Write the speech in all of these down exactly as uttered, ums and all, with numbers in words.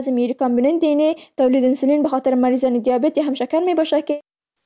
میری کامبینن دینه تولید انسولین به خاطر مریضان دیابت یا همشکر می باشه که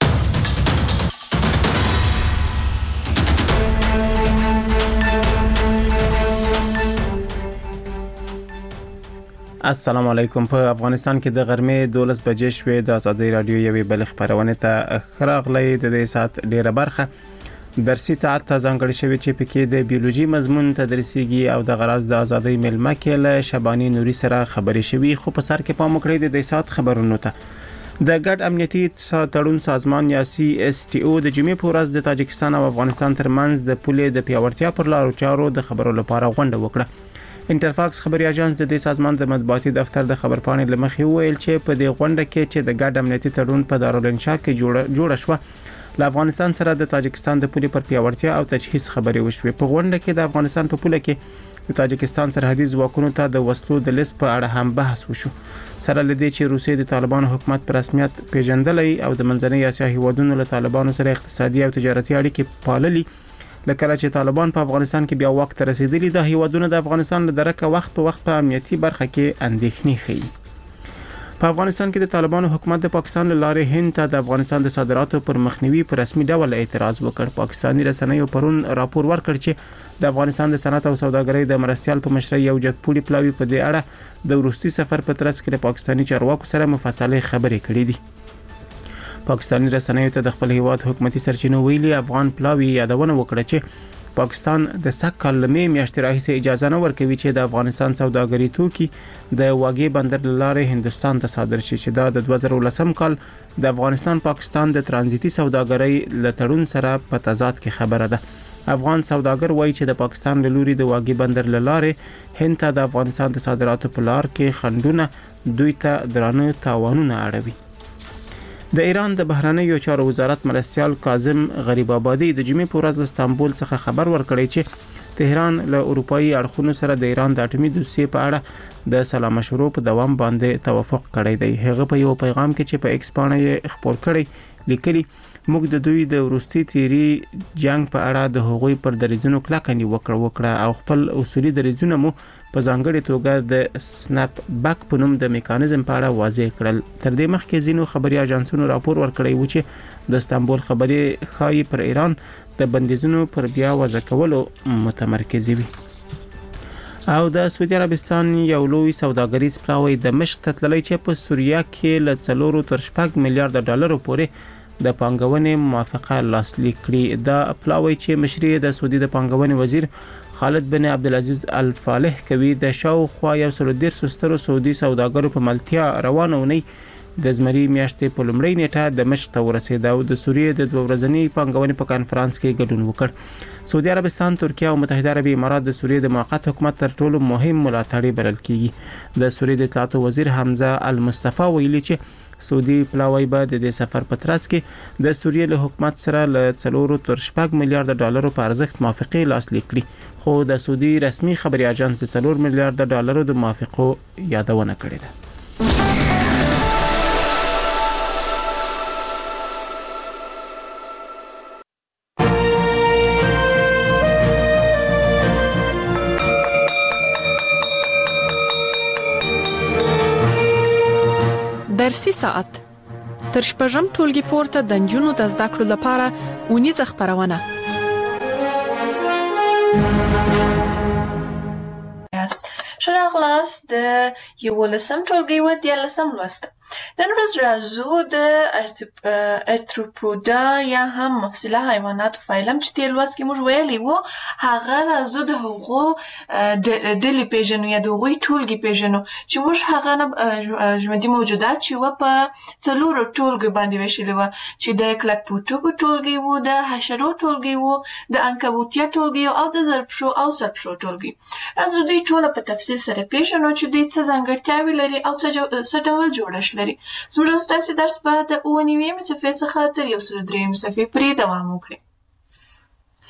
السلام علیکم. په افغانستان کې د غرمې دولس بجې شوې. د ازادي رادیو یوې بل خبرونه ته خراغلی د دې سات ډیره برخه درسي ساعت ته ځانګړی شوی چې پکې د بیولوژي مضمون تدریسيږي او د غرض د ازادي ملمه کې له شبانی نوري سره خبرې شوي. خو په سر کې پام وکړئ د دې سات خبرونو ته. د ګډ امنیتي تړون سازمان یا سی اس ټي او د جمعې په ورځ د تاجکستان او افغانستان ترمنځ د پولې د پیاوړتیا پر لارو چارو د خبرو لپاره غونډه وکړه. انټرفاکس خبري اژانس د دې سازمان د مطبوعاتي دفتر د خبرپاڼې لمخې ویل چې په دې غونډه کې چې د ګډ امنیتي تړون په دارالانشا کې جوړه جوړه شوه له افغانستان سره د تاجکستان د پولې پر پیاوړتیا او تجهیز خبري وشوه. په غونډه کې د افغانستان په پوله کې د تاجکستان سرحدي ځواکونو ته د وسلو د لیست په اړه هم بحث وشو. سره لدې چې روسیې د طالبانو حکومت پر رسمیت پیژندلې او د منځنۍ اسیا هیوادونو له طالبانو سره اقتصادي او تجارتي اړیکې پاللي. لکه چې طالبان په افغانستان کې بیا وخت ته رسیدلی د هیوادونو د افغانستان له درکه وخت په وخت په امنیتي برخه کې اندېښنې ښیي. په افغانستان کې د طالبانو حکومت د پاکستان له لارې هند ته د افغانستان د صادراتو پر مخنیوي په رسمي ډول اعتراض وکړ. پاکستاني رسنیو پرون راپور ورکړ چې د افغانستان د صنعت او سوداګرۍ د مرستيال په مشرۍ یو جګپوړي پلاوی په دې اړه د وروستي سفر په ترڅ کې د پاکستاني چارواکو سره مفصله خبرې کړې دي. پاکستاني رسنیو ته د خپل هیواد حکومتي سرچینو ویلي افغان پلاوی یادونه وکړه چې پاکستان د سږ کال لمې میاشتې راهیسې اجازه نه ورکوي چې د افغانستان سوداګري توکي د واګې بندر لارې هندستان ته صادر شي چې دا د دوه زره ولسم کال د افغانستان پاکستان د ترانزیتي سوداګرۍ له تړون سره په تضاد کې خبره ده. افغان سوداګر وایي چې د پاکستان له لوري د واګې بندر لارې هند ته د افغانستان د صادراتو په لار کې خنډونه دوی ته درانه تاوانونه اړوي. د ایران د بهرنیو چارو وزارت مرستيال کاظم غریب آبادی د جمعې په ورځ استانبول څخه خبر ورکړی چې تهران له اروپאי اړخونو سره د ایران د اټومي دوسیې په اړه د سلا مشورو په دوام باندې توافق کړی دی. هغه په یو پیغام کې چې په ایکس باندې خبر کړی لیکلي موږ د دوی د وروستي تیری جنگ په اړه د هغوی پر دریځونو کلکه وکړه وکړه او خپل اصولي دریځونه مو په ځانګړي توګه د سناپ باک په نوم د میکانیزم په اړه واضح کړل. تر دې مخکې ځینو خبري اژانسونو راپور ورکړی و چې د استانبول خبري خای پر ایران د بندیزونو پر بیا وضع کولو متمرکز وي. او د سعودي عربستان یو لوی سوداګریز پلاوی د مشق ته تللی چې په سوریه کې له څلورو تر شپږ میلیارډ ډالرو پورې د پانګونې موافقه لاسلیک کړې. دا پلاوی چې مشري د سعودي د پانګونې وزیر خالد بن عبدالعزیز الفالح کوي د شاوخوا یو سل ډیر سترو سعودي سوداګرو په ملتیا روانه ونی د زمري میاشتې په لومړۍ نیټه د مشق ته ورسېد او د سوریې د دوه ورځنی پانګونې په کانفرنس کې ګډون وکړ. سعودي عربستان، ترکیه او متحده عربي امارات د سوریې د موقت حکومت تر ټولو مهم ملاتړي بلل کیږي. د سوریې د اطلاعاتو وزیر حمزه المصطفی ویلي چې سعودي پلاوی به د دې سفر په ترڅ کې د سوریې له حکومت سره له څلورو تر شپږ میلیارډ ډالرو په ارزښت موافقه لاسلیک کړي. خو د سعودي رسمي خبري اژانس د څلور میلیارډ ډالرو د موافقو یادونه کړې ده. درسي ساعت تر شپږم ټولګي پورته د نجونو د زده کړو لپاره اونیزه خبرونه. شراغلاس د یولسم ټولګي و دیارلسم لوست. نن ورځ راځو د ارتروپودا یا هم مفصله حیوانات فایلم چې تیر لوست کې موږ ویلي وو هغه راځو د هغو د ډلې پیژنو یا د هغوی ټولګي پیژنو چې موږ هغه نه ژوندي موجودات چې وه په څلورو ټولګیو باندې ویشلي وه چې د کلکپوټکو ټولګي وو، د حشرو ټولګي وو، د عنکبوتیه ټولګي او د زرپشو او سرپشو ټولګي. راځو دوی ټوله په تفصیل سره پیژنو چې دوی څه ځانګړتیاوې لري او څه ډول جوړښت لري. زموږ ستاسې درس به د اووه نوي صفحې څخه تر یو سل درېیمې صفحې پورې دوام وکړي.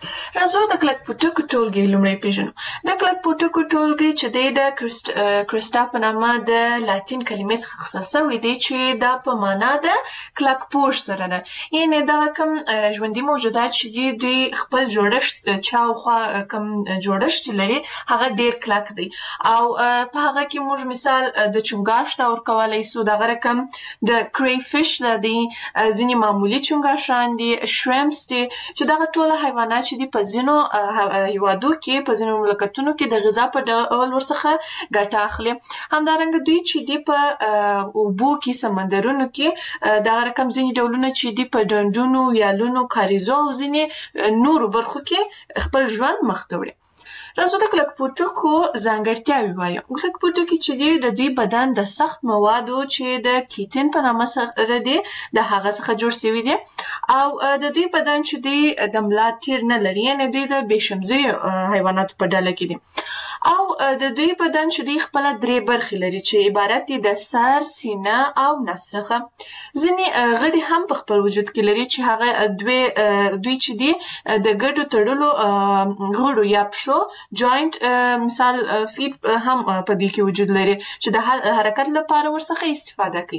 راځو د کلک پوټکو ټولګي لومړی پیژنو. د کلک پوټکو ټولګي چې دی د کرست کرستا په نامه د لاتین کلمې څخه اخیستل شوی دی چې دا په معنا د کلک پوښ سره ده. یعنې دغه کوم ژوندي موجودات چې دي دوی خپل جوړښت چاوخوا کوم جوړښت چې لري هغه ډېر کلک دی او په هغه کې موږ مثال د چونګاښ ته ورکولی سو. دغه رقم د کری فش ده دی، ځینې معمولي چونګاښان دي، شریمپس دي چې دغه ټوله حیوانات چې دي په ځینو هیوادو کې په ځینو مملکتونو کې د غذا په ډول ورڅخه ګټه اخلي. همدارنګه دوی چې دي په اوبو کې سمندرونو کې دغه رقم ځینې ډولونه چې دي په ډنډونو، ویالونو، کاریزو او ځینې نورو برخو کې خپل ژوند مخ ته وړي. راځو د کلک پوټکو ځانګړتیاوې وایو. کلک پوټکي چې دي د دوی بدن د سخت موادو چې د کیټین په نامه سره دي د هغه څخه جوړ شوي دي او د دوی بدن چې دی د ملا تیر نه لري، یعنې دوی د بېشمزیو حیواناتو په ډله کې دي او د دوی بدن چې دی خپله درې برخې لري چې عبارت دي د سر، سینه او نس څخه. ځینې غړي هم په خپل وجود کې لري چې هغه دوی دوی چې دي د ګډو تړلو غړو یا پښو جاینټ مثال فیټ هم په دې کې وجود لري چې د حرکت لپاره ورڅخه استفاده کوي.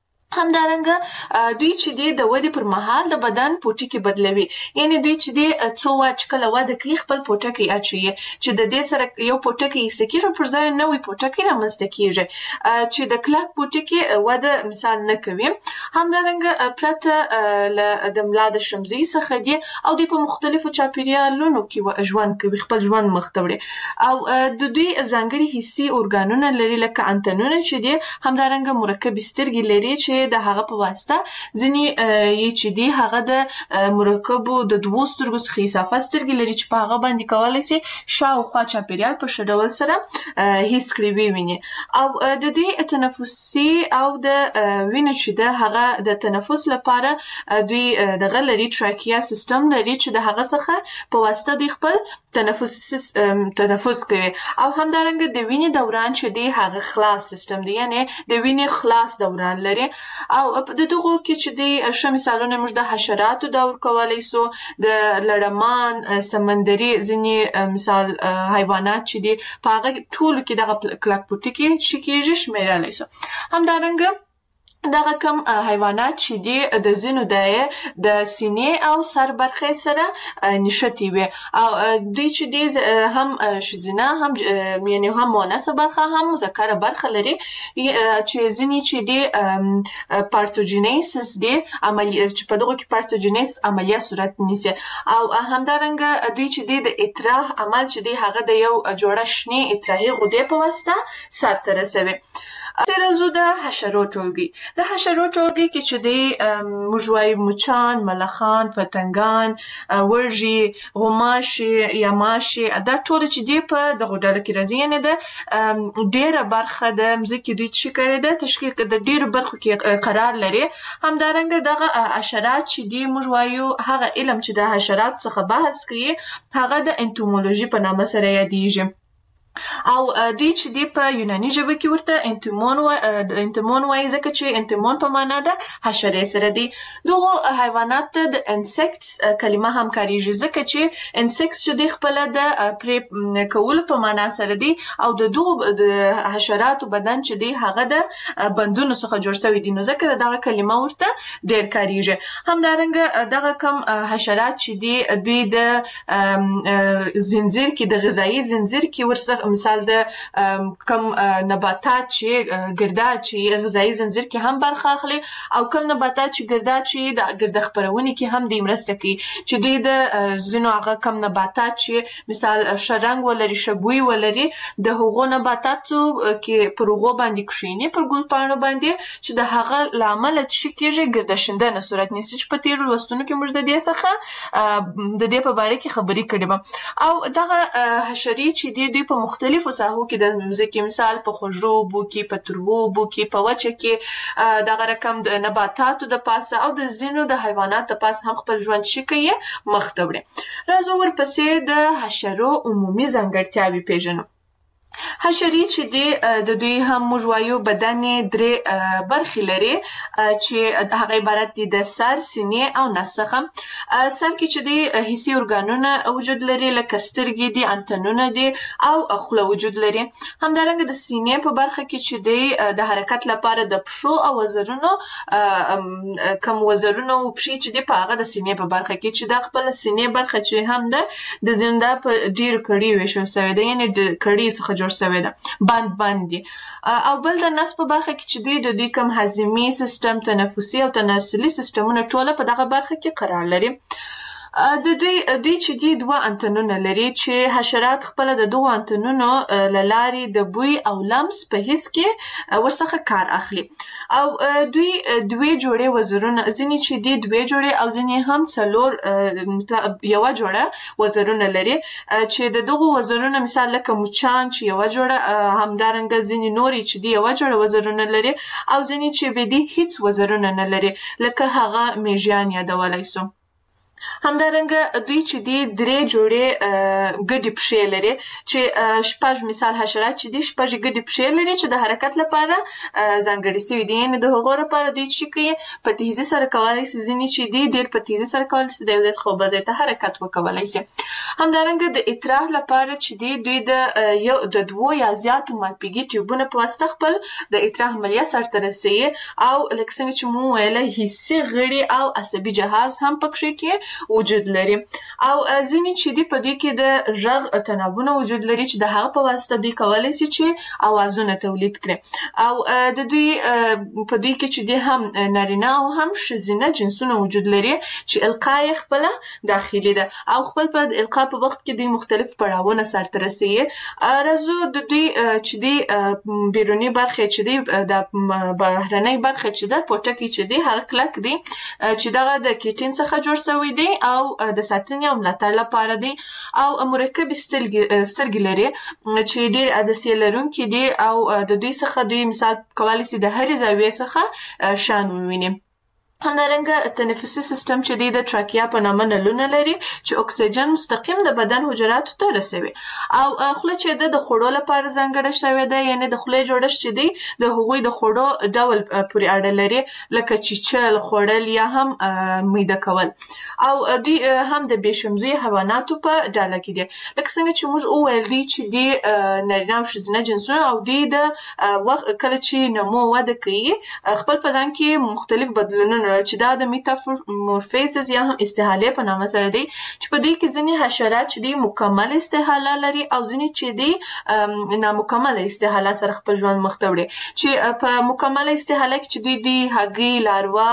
همدارنګه دوی چې دی د ودې پر مهال د بدن پوټکي بدلوي، یعنې دوی چې دی څو وخت چې کله وده کوي خپل پوټکی اچوي چې د دې سره یو پوټکی ایسته کېږي پر ځای نوی پوټکی رامنځته کېږي چې د کلک پوټکي وده مثال نه کوي. همدارنګه پرته له د ملا د شمزۍ څخه دي او دوی په مختلفو چاپېریالونو کې ژوند کوي، خپل ژوند مخ ته وړي او د دوی ځانګړي حسي ارګانونه لري لکه انتنونه چې دي. همدارنګه مرکبې سترګې لري چې د هغه په واسطه ځینې یې چې دي هغه د مرکبو د دوو سترګو څخه اضافه سترګې لري چې په هغه باندې کولی شي شاوخوا چاپېریال په ښه ډول سره حس کړي وویني او د دې تنفسي او د وینې چې ده هغه د تنفس لپاره دوی دغه لري ټراکیا سیستم لري چې د هغه څخه په واسطه دوی خپل تنفس تنفس کوي او همدارنګه د وینې دوران چې دی هغه خلاص سیستم دی، یعنې د وینې خلاص دوران لري او د دغو کې چې دی ښه مثالونه موږ د حشراتو دا ورکولی سو، د لړمان، سمندري ځینې مثال حیوانات چې دي په هغه ټولو کې دغه کلک پوټکي چې کېږي شمېرلی سو. همدارنګه دغه کم حیوانات چې دي د ځینو د د سینې او سر برخې سره نښتې وي او دوی چې دي هم ښځینه هم یعنې هم مؤنثه برخه هم مذکره برخه لري چې ځینې چې دي پارتوجینیسس دي عملیه چې په دغو کې پارتوجینیسس عملیه صورت نیسي او همدارنګه دوی چې دي د اطراح عمل چې دی هغه د یو جوړه شنې اطراحي غدې په واسطه سرته رسوي. راځو د حشرو ټولګي. د حشرو ټولګي کې چې دی موږ وایو مچان، ملخان، پتنګان، وږي، غوماشې یا ماشې، دا ټول چې دی په دغو ډلو کې راځي، یعنې د ډېره برخه د مځکې دوی چې کړې ده تشکیل د ډېرو برخو کې قرار لري. همدارنګه دغه حشرات چې دی موږ وایو هغه علم چې د حشرات څخه بحث کوي هغه د انتومولوژي په نامه سره یادیږي او دوی چې دی په یوناني ژبه کې ورته انتمون و انتمون وایي ځکه چې انتمون په معنا ده حشرې سره دی. دغو حیوانات ته د انسیکټس کلمه هم کارېږي ځکه چې انسیکټس چې دی خپله د پرې کولو په معنا سره دی او د دغو د حشراتو بدن چې دی هغه د بندونو څخه جوړ شوی دی، نو ځکه دغه کلمه ورته ډېر کارېږي. همدارنګه دغه کم حشرات چې دی دوی د زنځیر کې د غذایي زنځیر کې ورڅخه مثال د کم نباتات چې ګرداد چې غذایي زنځیر کې هم برخه اخلي او کم نباتات چې ګرداد چې د ګرده خپرونې کې هم دوی مرسته کوي چې دوی د ځینو هغه کم نباتات چې مثال ښه رنګ ولري، ښه بوی ولري، د هغو نباتاتو کې پر هغو باندې کښېني پر ګل پاڼو باندې چې د هغه له امله څه کېږي ګرده شیندنه صورت نیسي چې په تېرو لوستونو کې موږ د دې څخه د دې په باره کې خبرې کړې وه. او دغه حشرې چې دي دوی په مختلفو ساحو کې د مځکې مثال په خوږو اوبو کې، په تروو اوبو کې، په وچه کې دغه رقم د نباتاتو د پاسه او د ځینو د حیواناتو د پاسه هم خپل ژوند چې کوي مخ ته وړي. راځو ورپسې د حشرو عمومي ځانګړتیاوې پېژنو. حشرې چې دی د دوی هم موږ وایو بدن یې درې برخې لري چې هغه عبارت دي د سر، سینې او نس څخه. سر کې چې دی حسي ارګانونه وجود لري لکه سترګې دي، انتنونه دي او خوله وجود لري. همدارنګه د سینې په برخه کې چې دی د حرکت لپاره د پښو او وزرونو کم وزرونه او پښې چې دی په هغه د سینې په برخه کې چې دا خپل سینې برخه چې هم ده د زنده په ډیر کړي ویشل شوی ده، یعنی د کړي څخه جوړ شوی ده، بند بند دي. او بل د نس په برخه کې چې دی د دوی کوم هضمي سیستم، تنفسي او تناسلي سیستمونه ټوله په دغه برخه کې قرار لري. د دوی دوی چې دی دوه انتنونه لري چې حشرات خپل د دوه انتنونو له لارې د بوی او لمس په حس کې ورڅخه کار اخلي. او دوی دوه جوړې وزرونه، ځینې چې دی دوه جوړې او ځینې هم څلور یوه جوړه وزرونه لري چې د دغو وزرونو مثال لکه مچان چې یوه جوړه، همدارنګه ځینې نورې چې دی یوه جوړه وزرونه لري او ځینې چې به دی هیڅ وزرونه نه لري لکه هغه میږیان یادولی سو. همدارنګه دوی چې دی درې جوړې ګډې پښې لري چې شپږ مثال حشرات چې دی شپږ ګډې پښې لري چې د حرکت لپاره ځانګړې سوي دي، یعنې د هغو لپاره دوی چې کوي په تیزي سره کولی سي، ځینې چې دی ډېر په تیزي سره کولی سي د یو ځای څخه بل ځای ته حرکت وکولی سي. همدارنګه د اطراح لپاره چې دی دوی د یو د دوو یا زیاتو مالپیږي ټیوبونو په واسطه خپل د اطراح عملیه سرته رسوي او لکه څنګه چې مو ویله حسي غړي او عصبي جهاز هم پکښې کې وجود لري. او ځینې چې دی په دوی کې د غږ تنابونه وجود لري چې د هغه په واسطه دوی کولی سي چې اوازونه تولید کړي. او د دوی په دوی کې چې دی هم نارینه او هم ښځینه جنسونه وجود لري چې القا یې خپله داخلي ده او خپل په القا په وخت کې دوی مختلف پړاوونه سرته رسوي. راځو د دوی چې دی بیروني برخې چې دی د بهرنۍ برخې چې ده پوټکی چې دی هغه کلک دی چې دغه د کیټین څخه جوړ شوی دی او د ساتنې او ملاتړ لپاره دی او مرکبې سترګې لري چې ډېر عدسیې لرونکي دي او د دوی څخه دوی مثال کولی سي د هرې زاویې څخه شان وویني. همدارنګه تنفسي سیستم چې دی د ټراکیا په نامه نلونه لري چې اکسیجن مستقیم د بدن حجراتو ته رسوي. او خوله چې ده د خوړو لپاره ځانګړې شوې ده، یعنې د خولې جوړښت چې دی د هغوی د خوړو ډول پورې اړه لري لکه چیچل، خوړل یا هم میده کول. او دوی هم د بې شمزوي حیواناتو په ډله کې دي لکه څنګه چې موږ وویل دي چې دی نارینه او ښځینه جنسونه او دوی د وخت کله چې نمو وده کوي خپل په ځان کې مختلف بدلونونه چې دا د میتامورفیزس یا هم استحاله په نامه سره دی چې په دوی کې ځینې حشرات چې دی مکمل استحاله لري او ځینې چې دی نامکمله استحاله سره خپل ژوند مخ ته وړي. چې په مکمله استحاله کې چې دوی دی هګۍ،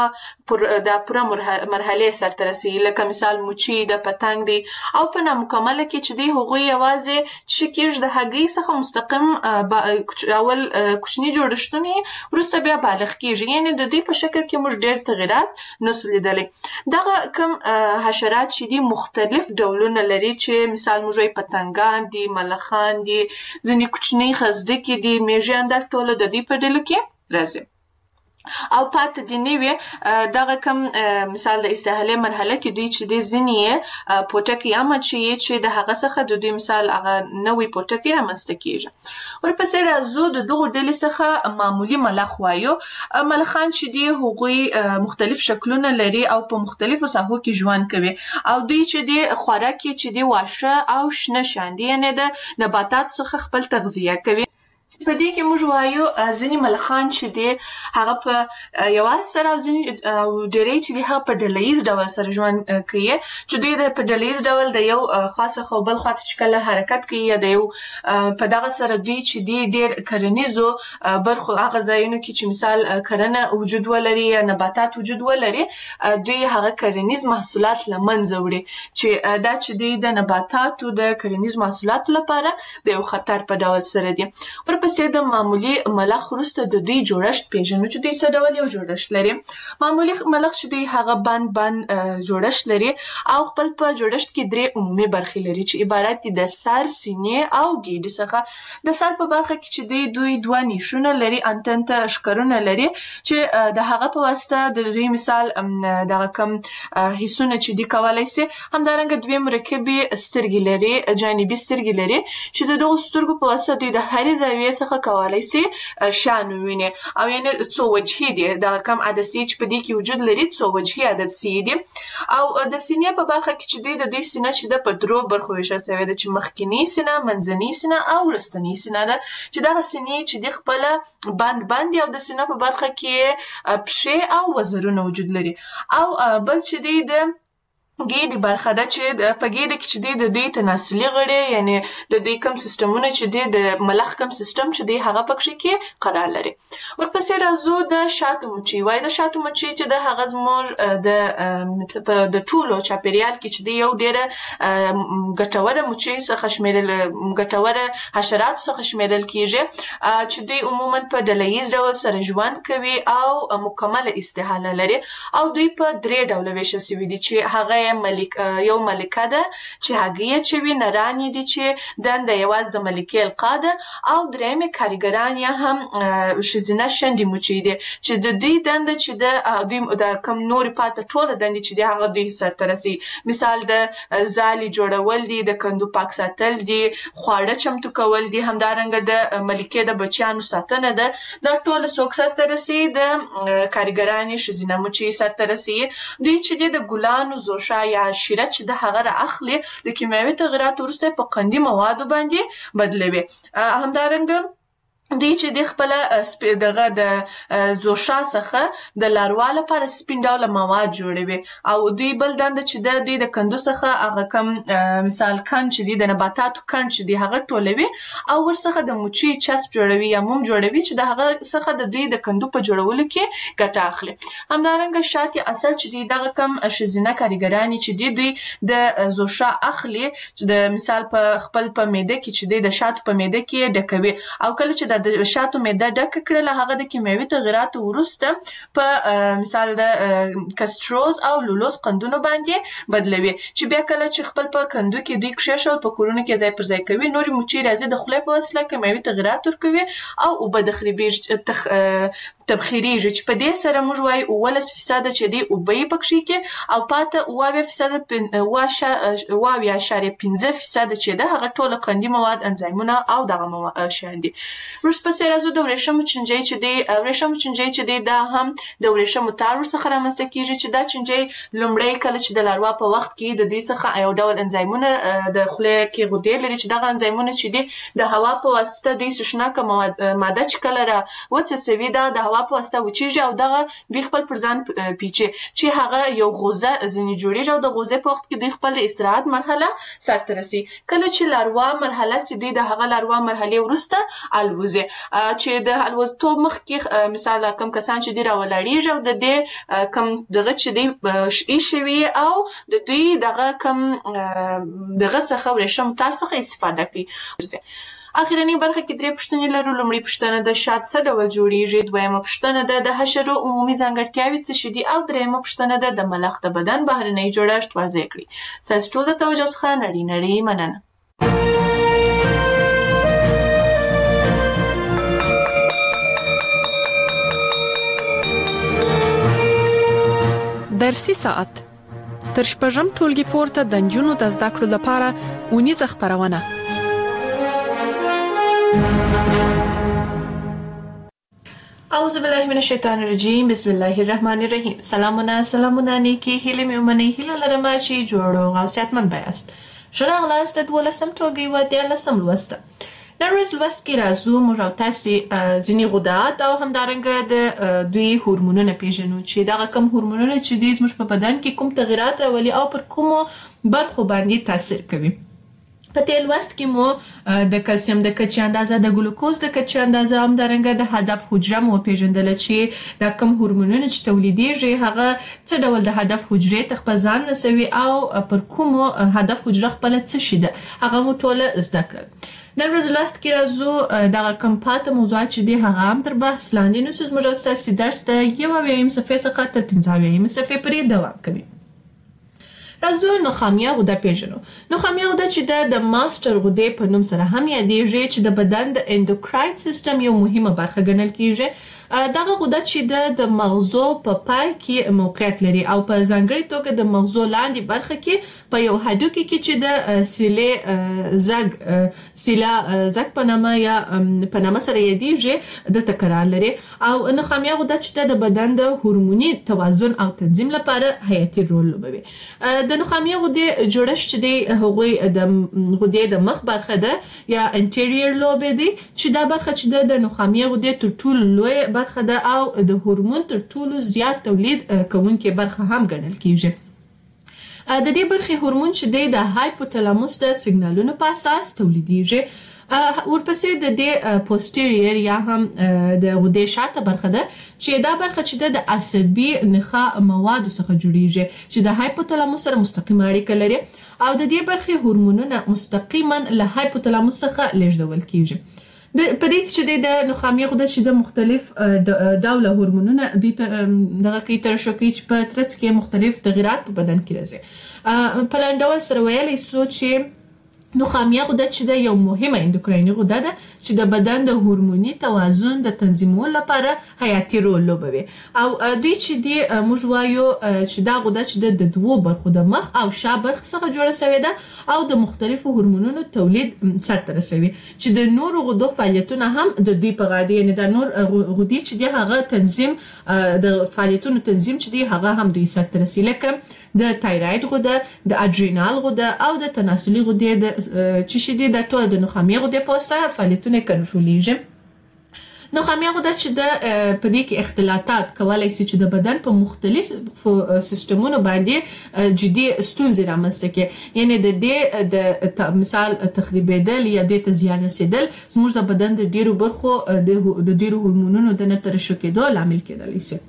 لاروا د پوره مرحلې سرته رسوي لکه مثال مچي د پتنګ دی. او په نامکمله کې چې دی هغوی یوازې چې کېږي د هګۍ څخه مستقیم اول کوچني جوړښتونه وروسته بیا بالغ کېږي، یعنې د دوی په شکل کې موږ ډېر تغیرات نسو لیدلی. دغه کم حشرات چې دي مختلف ډولونه لري چې مثال موږ وایو پتنګان دي، ملخان دي، ځینې کوچنۍ خزدکې دي، میږیان دا ټوله د دوی په ډلو کې راځي. او پاتې دي نوې دغه کم مثال د استحاله مرحله کې دوی چې دی ځینې یې پوټکي یا مچۍ چې د هغه څخه د دوی مثال هغه نوی پوټکي رامنځته کېږي. ورپسې راځو د دغو ډلې څخه معمولي ملخ وایو. ملخان چې دی هغوی مختلف شکلونه لري او په مختلفو ساحو کې ژوند کوي او دوی چې دی خوراک یې چې دی واښه او شنه شیان دي، یعنې د نباتاتو څخه خپل تغذیه کوي. په دې کې موږ وایو ځینې ملخان چې دی هغه په یوازې سره او ځینې ډېری چې دی هغه په ډله ییز ډول سره ژوند کوي چې دوی د په ډله ییز ډول د یو خوا څخه بل خوا ته چې کله حرکت کوي یا د یو په دغه سره دوی چې دی ډېر کرنیزو برخو هغه ځایونو کې چې مثال کرنه وجود ولري یا نباتات وجود ولري دوی هغه کرنیز محصولات له منځه وړي چې دا چې دی د نباتاتو د کرنیز محصولاتو لپاره د یو خطر په ډول سره دی. ورپسې ورپسې د معمولي ملخ وروسته د دوی جوړښت پیژنو چې دوی څه ډول یو جوړښت لري. معمولي ملخ چې دوی هغه بند بند جوړښت لري او خپل په جوړښت کې درې عمومي برخې لري چې عبارت دي د سر، سینې او ګیډې څخه. د سر په برخه کې چې دوی دوی دوه نیشونه لري، انتن ته ښکرونه لري چې د هغه په واسطه د دوی مثال دغه کم حسونه چې دی کولای سي. همدارنګه دوی مرکبې سترګې لري، جانبي سترګې لري چې د دغو سترګو په واسطه دوی د هرې زاویې څخه کولای سي شیان وویني او یعنې څو وجهي دي، دغه کم عدسیې چې په دې کې وجود لري څو وجهي عدسیې دي. او د سینې په برخه کې چې دوی د دوی سینه چې ده په درو برخو ویشل سوې ده چې مخکینۍ سینه، منځنۍ سینه او وروستنۍ سینه ده چې دغه سینې چې دی خپله بند بند دي او د سینه په برخه کې پښې او وزرونه وجود لري. او بل چې دی د ګیډې برخه ده چې په ګیډه کې چې دی د دوی تناسلي غړي، یعنې د دوی کم سیستمونه چې دی د ملخ کم سیستم چې دی هغه پکښې کې قرار لري. ورپسې راځو د شاتو مچۍ. وایي د شاتو مچۍ چې د هغه زموږ د د ټولو چاپېریال کې چې دی یو ډېره ګټوره مچۍ څخه شمېرل ګټوره حشراتو څخه شمېرل کېږي چې دوی عموما په ډله ییز ډول سره ژوند کوي او مکمله استحاله لري. او دوی په درې ډوله ویشل سوي دي چې هغه ملک یو ملکه ده چې هګۍ اچوي، نرانې دي چې دنده یوازې د ملکې القا ده، او درېیمې کارګران یا هم ښځینه شنډې مچۍ دي چې د دوی دنده چې د دوی د کم نورې پاته ټوله دندې چې دي هغه دوی سرته رسوي. مثال د ځالې جوړول دي، د کندو پاک ساتل دي، خواړه چمتو کول دي، همدارنګه د ملکې د بچیانو ساتنه ده. دا ټوله څوک سرته رسوي؟ د کارګرانې ښځینه مچۍ سرته رسوي. دوی چې دي د ګلانو زوشا یا شیره چې د هغه را اخلي د کیمیاوي تغیراتو وروسته په قندي موادو باندې بدلوي. همدارنګه دوی چې د خپله دغه د زوشا څخه د لاروا لپاره سپین ډوله مواد جوړوي. او دوی بل دنده چې ده دوی د کندو څخه هغه کم مثال کند چې دی د نباتاتو کند چې دی هغه ټولوي او ورڅخه د مچۍ چسب جوړوي یا موم جوړوي چې د هغه څخه د دوی د کندو په جوړولو کې ګټه اخلي. همدارنګه شات اصل چې دی دغه کم ښځینه کارګرانې چې دی دوی د زوشا اخلي چې د مثال په خپل په معده کې چې دی د شاتو په معده کې ډکوي. او کله چې د شاتو معده ډکه کړله هغه د کیمیاوي تغیراتو وروسته په مثال د کستروز او لولوز قندونو باندې بدلوي چې بیا کله چې خپل په کندو کې دوی کښېښول په کورونو کې ځای پر ځای کوي. نورې مچۍ راځي د خولې په وسیله کیمیاوي تغیرات ورکوي او اوبه تخریبیږي تبخیریږي چې په دې سره موږ وایو اوولس فیصده چې دی اوبه یې پکښې کې او پاته اوه اویا فیصده اوه اویا اعشاریه پنځه فیصده چې ده هغه ټوله قندي مواد، انزایمونه او دغه شیان دي. ورپسې راځو د ورېښمو چینجۍ چې دی. ورېښمو چینجۍ چې دی دا هم د ورېښمو تار ورڅخه رامنځته کېږي چې دا چینجۍ لومړی کله چې د لاروا په وخت کې د دې څخه یو ډول انزایمونه د خولې کې غدې لري چې دغه انزایمونه چې دي د هوا په واسطه دوی سوشناکه ماده چې کله را وڅڅوي دا د هوا په واسطه وچیږي او دغه دوی خپل پر ځان پیچي چې هغه یو غوزه ځینې جوړېږي او د غوزې په وخت کې دوی خپل د استراحت مرحله سرته رسي. کله چې لاروا مرحله سي دوی د هغه لاروا مرحلې وروسته الوزي چې د الوزتوب مخکې مثال کم کسان چې دوی راولاړېږي او د دې کم دغه چې دوی ایښې وي او د دوی دغه کم دغه څخه ورېښم تار څخه استفاده کوي. اخرنۍ برخه کې درې پوښتنې لرو. لومړۍ پوښتنه د شات څه ډول جوړیږي، دویمه پوښتنه ده د حشرو عمومي ځانګړتیاوې څه شي دي او دریمه پوښتنه ده د ملخ د بدن بهرنی جوړښت واضح کړي. ستاسو ټول د توجه څخه نړۍ نړۍ مننه. درسي ساعت تر شپږم ټولګي پورته د نجونو د زده کړو لپاره اونیزه خپرونه. اعوذ بالله من الشیطان الرجیم، بسم الله الرحمن الرحیم. سلامونه سلامونه نیکی هیله مې ومنئ. هیله لرم چې جوړ او غوثیتمن بیاست. ښه راغلاست د دولسم ټولګي و دیارلسم لوست. نن ورځ لوست کې راځو موږ او تاسې ځینې غدات او همدارنګه د دوی هورمونونه پیژنو چې دغه کوم هورمونونه چې دوی زموږ په بدن کې کوم تغیرات راولي او پر کومو برخو باندې تاثیر کوي. په دې لوست کې مو د کلسیم د کچې اندازه، د ګلوکوز د کچې اندازه، همدارنګه د هدف حجره مو وپېژندله چې دا کوم هورمونونه چې تولیدېږي هغه څه ډول د هدف حجرې ته خپل ځان رسوي او پر کومو هدف حجره خپله څه شي ده هغه مو ټوله زده کړل. نن ورځ لوست کې راځو دغه کوم پاته موضوعات چې دي هغه هم تر بحث لاندې نیسو. زموږ او ستاسې درس د یو اویایم صفحې څخه تر پنځه اویایم صفحې پورې دوام کوي. راځو نخامیه غده پیژنو. نخامیه غده چې ده د ماستر غدې په نوم سره هم یادېږي چې د بدن د اندوکراین سیستم یو مهمه برخه ګڼل کېږي. دغه غده چې ده د مغزو په پای کې موقعیت لري او په ځانګړې توګه د مغزو لاندې برخه کې په یو هډوکي کې چې د سیلې زګ سیلا زګ په نامه یا په نامه سره یادېږي دلته قرار لري. او نخامیه غده چې ده د بدن د هورموني توازن او تنظیم لپاره حیاتي رول لوبوي. د نخامیه غدې جوړښت چې دی هغوی د غدې د مخ برخه ده یا انټیریر لوب دی چې دا برخه چې ده د نخامیه غدې تر ټولو لوی برخه ده او د هورمون تر ټولو زیات تولید کوونکې برخه هم ګڼل کېږي. د دې برخې هورمون چې دی د هایپوتلاموس د سیګنالونو په اساس تولیدېږي. ورپسې د دې پوسټیریر یا هم د غدې شاته برخه ده چې دا برخه چې ده د عصبي نخاع موادو څخه جوړیږي چې د هایپوتلاموس سره مستقیمه اړیکه لري او د دې برخې هورمونونه مستقیما له هایپوتلاموس څخه لیږدول کېږي. د په دې کې چې د نخامیه غده چې د مختلف ډوله هورمونونه دوی ته دغه کوي ترشح کوي چې په ترڅ کې مختلف تغیرات په بدن کې راځي. په لاندې ډول سره ویلی سو چې نخامیه غده چې د یو مهمه اندوکرایني غده ده چې د بدن د هورموني توازن د تنظیمولو لپاره حیاتي رول لوبوي. او دوی چې دی موږ وایو چې دا غده چې د دوو برخو د مخ او شا برخې څخه جوړه سوې ده او د مختلفو هورمونونو تولید سرته رسوي چې د نورو غدو فعالیتونه هم د دوی په غاړه دي. یعنې د نور غدې چې دی هغه تنظیم د فعالیتونو تنظیم چې دی هغه هم دوی سرته رسي لکه د تایراید غده، د اډرینال غده او د تناسلي غدې د چې شي دي د ټول د نخامیه غدې په واسطه فعالیتونه کنټرولېږي. نخامیه غده چې د په دې کې اختلاطات کولی شي چې د بدن په مختلفو سیستمونو باندې جدي ستونزې رامنځته کړي. یعنې د دې د مثال تخریبېدل یا دې ته زیان رسېدل زموږ د بدن د ډېرو برخو د ډېرو هورمونونو د نه ترشح کېدو لامل کېدلی شي.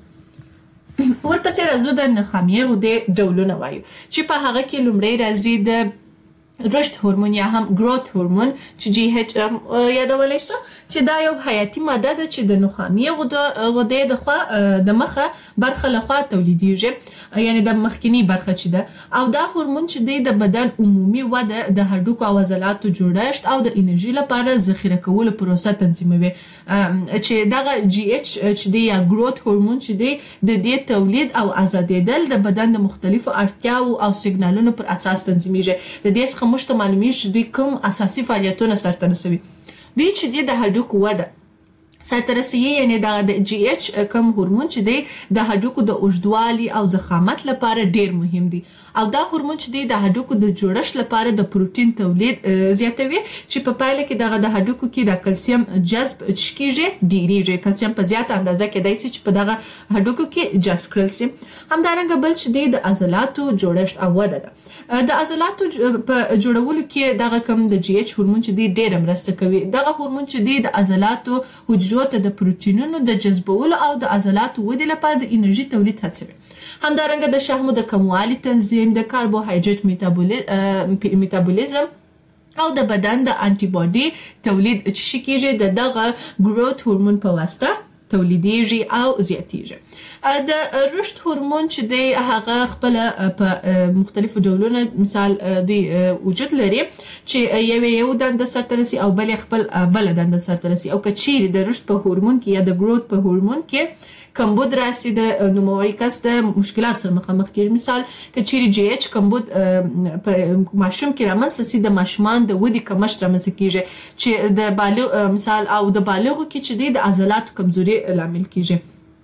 ورپسې راځو د نخامیه غدې ډولونه وایو چې په هغه کې لومړی راځي د رشد هورمون یا هم گروت هورمون چې جی ایچ یادولی شو چې دا یو حیاتي ماده ده چې د نخامیه غدې د خوا د مخه برخه لخوا تولیدېږي یعنې د مخکینی برخه چې ده او دا هورمون چې دی د بدن عمومي وده د هډوکو او عضلاتو جوړښت او د انرژي لپاره ذخیره کولو پروسه تنظیموي. چې دغه جی ایچ چې دی یا گروت هورمون چې دی د دې تولید او آزادېدل د بدن د مختلفو اړتیاو او سیګنالونو پر اساس تنظیمیږي. د دې څخه موږ ته معلومیږي چې دوی کوم اساسي فعالیتونه سرته رسوي. دوی چې دی د هډوکو وده سرته رسوي یعنې دغه د جی ایچ کوم هورمون چې دی د هډوکو د اوږدوالي او ضخامت لپاره ډیر مهم دی او دا هورمون چې دی د هډوکو د جوړښت لپاره د پروتین تولید زیاتوي چې په پایله کې دغه د هډوکو کې د کلسیم جذب کېږي ډیریږي. کلسیم په زیاته اندازه کېدای شي چې په دغه هډوکو کې جذب کړل شي. همدارنګه بل چې دی د عضلاتو جوړښت او وده ده. د عضلاتو په جوړولو کې دغه کوم د جی ایچ هورمون چې دی ډیره مرسته کوي. دغه هورمون چې دی د عضلاتو حجرو ته د پروتینونو د جذبولو او د عضلاتو ودې لپاره د انرژي تولید هڅوي. همدارنګه د شحمو د کموالي تنظیم، د کاربوهایډریټ میتابولیزم او د بدن د انټي باډي تولید چې شي کېږي د دغه ګروت هورمون په واسطه تولیدېږي او زیاتېږي. د رشد هورمون چې دی هغه خپل په مختلفو ډولونو مثال دوی وجود لري چې یو یو دنده سرته رسي او بل خپل بل دنده سرته رسي او که چیرې د رشد په هورمون کې یا د گروت په هورمون کې کمبود راسي د نوموړي کس د مشکلات سره مخامخ کېږي. مثال که چیرې جی ایچ کمبود په ماشوم کې رامنځته سي د ماشومان د ودې کمښت رامنځته کېږي چې د بالغ مثال او د بالغو کې چې دی د عضلاتو کمزوري لامل کېږي.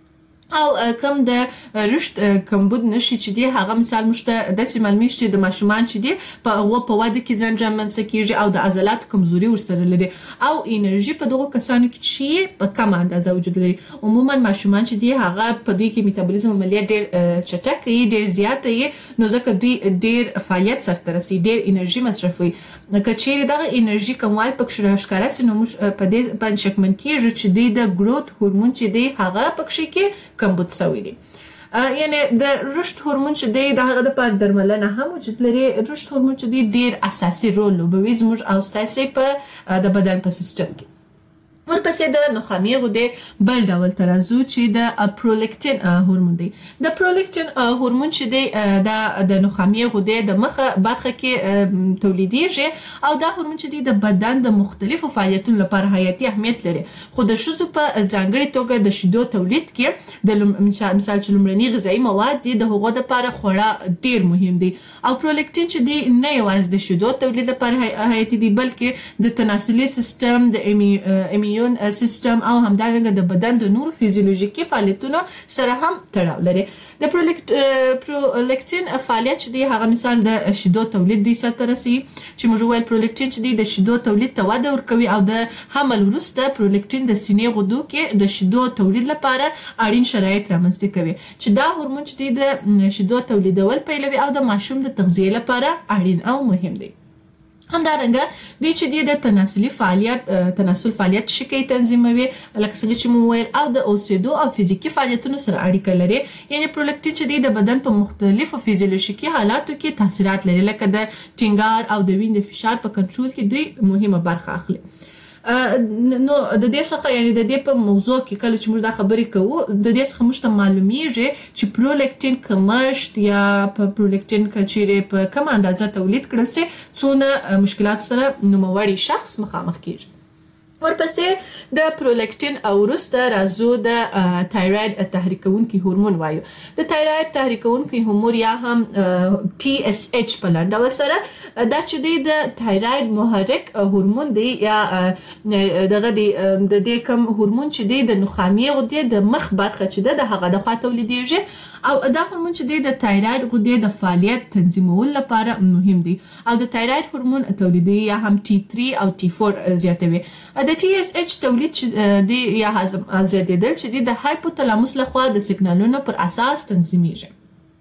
او کم د رشد کمبود نشي چې دی هغه مثال مشته د سیمالمی چې د ماشومان چې دی په هغه په واده کې زنجان منځ کېږي او د عضلات کمزوري ورسره لري او انرژي په دغه کسانو کې چې په کم اندازه وجود لري. عموما ماشومان چې دی هغه په دوی کې میتابولیزم عملیات ډېر چټک وي، ډېر زیات وي، نو ځکه دوی ډېر فعالیت سره رسي، ډېر انرژي مصرفوي. که چیرې دغه انرژي کموال پکې ښکاره سي نو موږ په دې باندې شکمن کېږو چې دی د ګروت هورمون چې دی هغه پکې کې کمبود شوی دی. یعنی د رشد هورمون چې دی د هغه لپاره درملنه هم وجود لري. رشد هورمون چې دی ډېر اساسي رول لوبوي زموږ او ستاسې په د بدن په سیستم کې. ورپسې د نخامې غدې بل ډول ته راځو چې د پرولیکټین هورمون دی. د پرولیکټین هورمون چې دی دا د نخامې غدې د مخه برخه کې تولیدیږي او دا هورمون چې دی د بدن د مختلفو فعالیتونو لپاره حیاتي اهمیت لري. خو د ښځو په ځانګړې توګه د شیدو تولید کې د مثال چې لومړني غذایي مواد دي د هغو لپاره خورا ډیر مهم دي. او پرولیکټین چې دی نه یوازې د شیدو تولید لپاره حیاتي دي بلکې د تناسلي سیستم، د ایمیون سیستم او همدارنګه د بدن د نورو فزیولوژیکي فعالیتونو سره هم تړاو لري. د پرولیکټین فعالیت چې دی هغه مثال د شیدو تولید دی سره رسي چې موږ وایو پرولیکټین چې دی د شیدو تولید ته وده ورکوي او د حمل وروسته پرولیکټین د سینې غدو کې د شیدو تولید لپاره اړین شرایط رامنځته کوي چې دا هورمون چې دی د شیدو تولیدول پیلوي او د ماشوم د تغذیې لپاره اړین او مهم دی. همدارنګه دوی چې دی د تناسلي فعالیت تناسل فعالیت شکی تنظیموي لکه څنګه چې مو ویل او د اوسېدو او فزیکي فعالیتونو سره اړیکه لري. یعنی پرولیکټین چې دی د بدن په مختلفو فزیولوژیکي حالاتو کې تاثیرات لري لکه د ټینګار او د وینې فشار په کنټرول کې دوی مهمه برخه اخلي. نو د دې څخه یعنی د دې په موضوع کې کله چې موږ دا خبرې کوو د دې څخه موږ ته معلومیږي چې پرولیکټین کمښت یا په پرولیکټین کچېرې په کم اندازه تولید کړل سي څونه مشکلات سره نوموړی شخص مخامخ کیږي. ورپسې د پرولیکټین او وروسته راځو د تایراید تحریکونکي هورمون وایو. د تایراید تحریکونکي هورمون یا هم ټي اس ایچ په لنډه سره دا چې دی د تایراید محرک هورمون دی یا دغه دی د دې کوم هورمون چې دی د نخامې غدې د مخ برخه چې ده د هغه د خوا تولیدیږي او دا هورمون چې دی د تایراید غدې د فعالیت تنظیمولو لپاره مهم دی او د تایراید هورمون تولیدي یا هم ټي تھری او ټي فور زیاتوي. د ټي اس ایچ تولید دی یا هضم زیاتېدل چې دی د هایپوتلاموس لخوا د سیګنالونو پر اساس تنظیمیږي.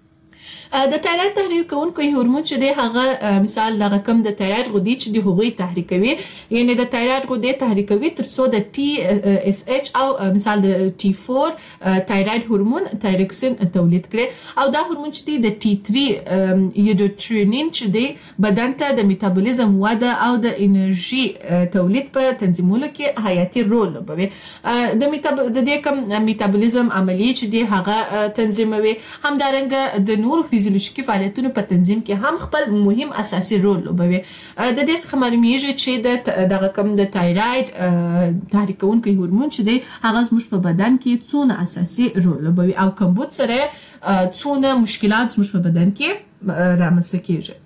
د تایراید تحریکونکي هورمون چې دی هغه مثال دغه کم د تایراید غدې چې دی هغوی تحریکوي یعنی د تایراید غدې تحریکوي تر څو د ټي اس ایچ او مثال د ټي فور تایراید هورمون تایروکسین تولید کړي او دا هورمون چې دی د ټي تھری یودوټرینین چې دی بدن ته د میتابولیزم وده او د انرژي تولید په تنظیمولو کې حیاتي رول لوبوي. د دې کم میتابولیزم عملیې چې دی هغه تنظیموي. همدارنګه د نورو فزیولوژیکي فعالیتونو په تنظیم کې هم خپل مهم اساسي رول لوبوي. د دې څخه معلومیږي چې د دغه کم د تایراید تحریکونکي هورمون چې دی هغه زموږ په بدن کې څونه اساسي رول لوبوي او کمبود سره څونه مشکلات زموږ په بدن کې رامنځته کیږي.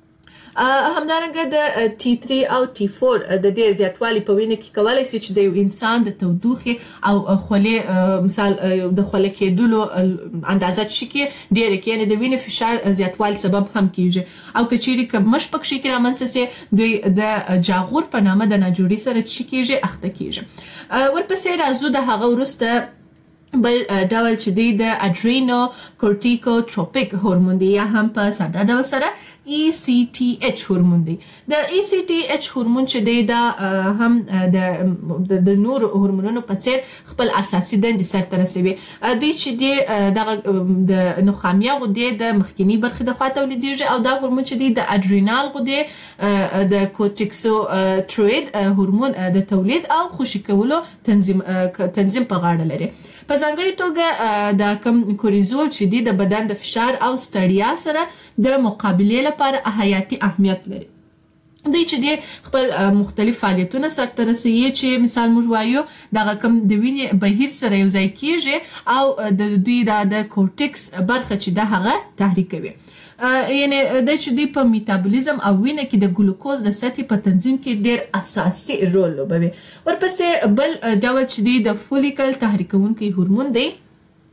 همدارنګه د ټي تھری او ټي فور د دې زیاتوالی په وینه کې کولای شي چې د یو انسان د تودوخې او خولې مثال د خولې کېدلو اندازه چې کې ډېره کې یعنی د وینې فشار زیاتوالي سبب هم کیږي او که چیرې کمښت پکې کې رامنځته سي دوی د جاغور په نامه د ناجوړي سره چې کیږي اخته کیږي. ورپسې راځو د هغه وروسته بل ډول چې دی د اډرینو کورټیکوټروپیک هورمون دی یا هم په ساده ډول سره ای سی ټي ایچ هورمون دی. د ای سی ټي ایچ هورمون چې دی دا هم د د نور هورمونونو په څیر خپل اساسي دندې سرته رسوي. دوی چې دی دغه د نخامیه غدې د مخکینی برخې د خوا تولیدیږي او دا هورمون چې دی د اډرینال غدې د کورټیکوټروئید هورمون د تولید او خوشې کولو تنظیم تنظیم په غاړه لري. په ځانګړې توګه دا کم کوریزول چې دی د بدن د فشار او ستړیا سره د مقابلې لپاره حیاتي اهمیت لري. دوی چې دی خپل مختلف فعالیتونه سرته رسوي چې مثال موږ وایو دغه کم د وینې بهیر سره یو ځای کیږي او د دوی د کورټکس برخه چې ده هغه تحریکوي. یعنی د چې دی په میتابولیزم او وینه کې د ګلوکوز د سطحې په تنظیم کې ډېر اساسي رول لوبوي. ورپسې بل ډول چې دی د فولیکل تحریکونکي هورمون دی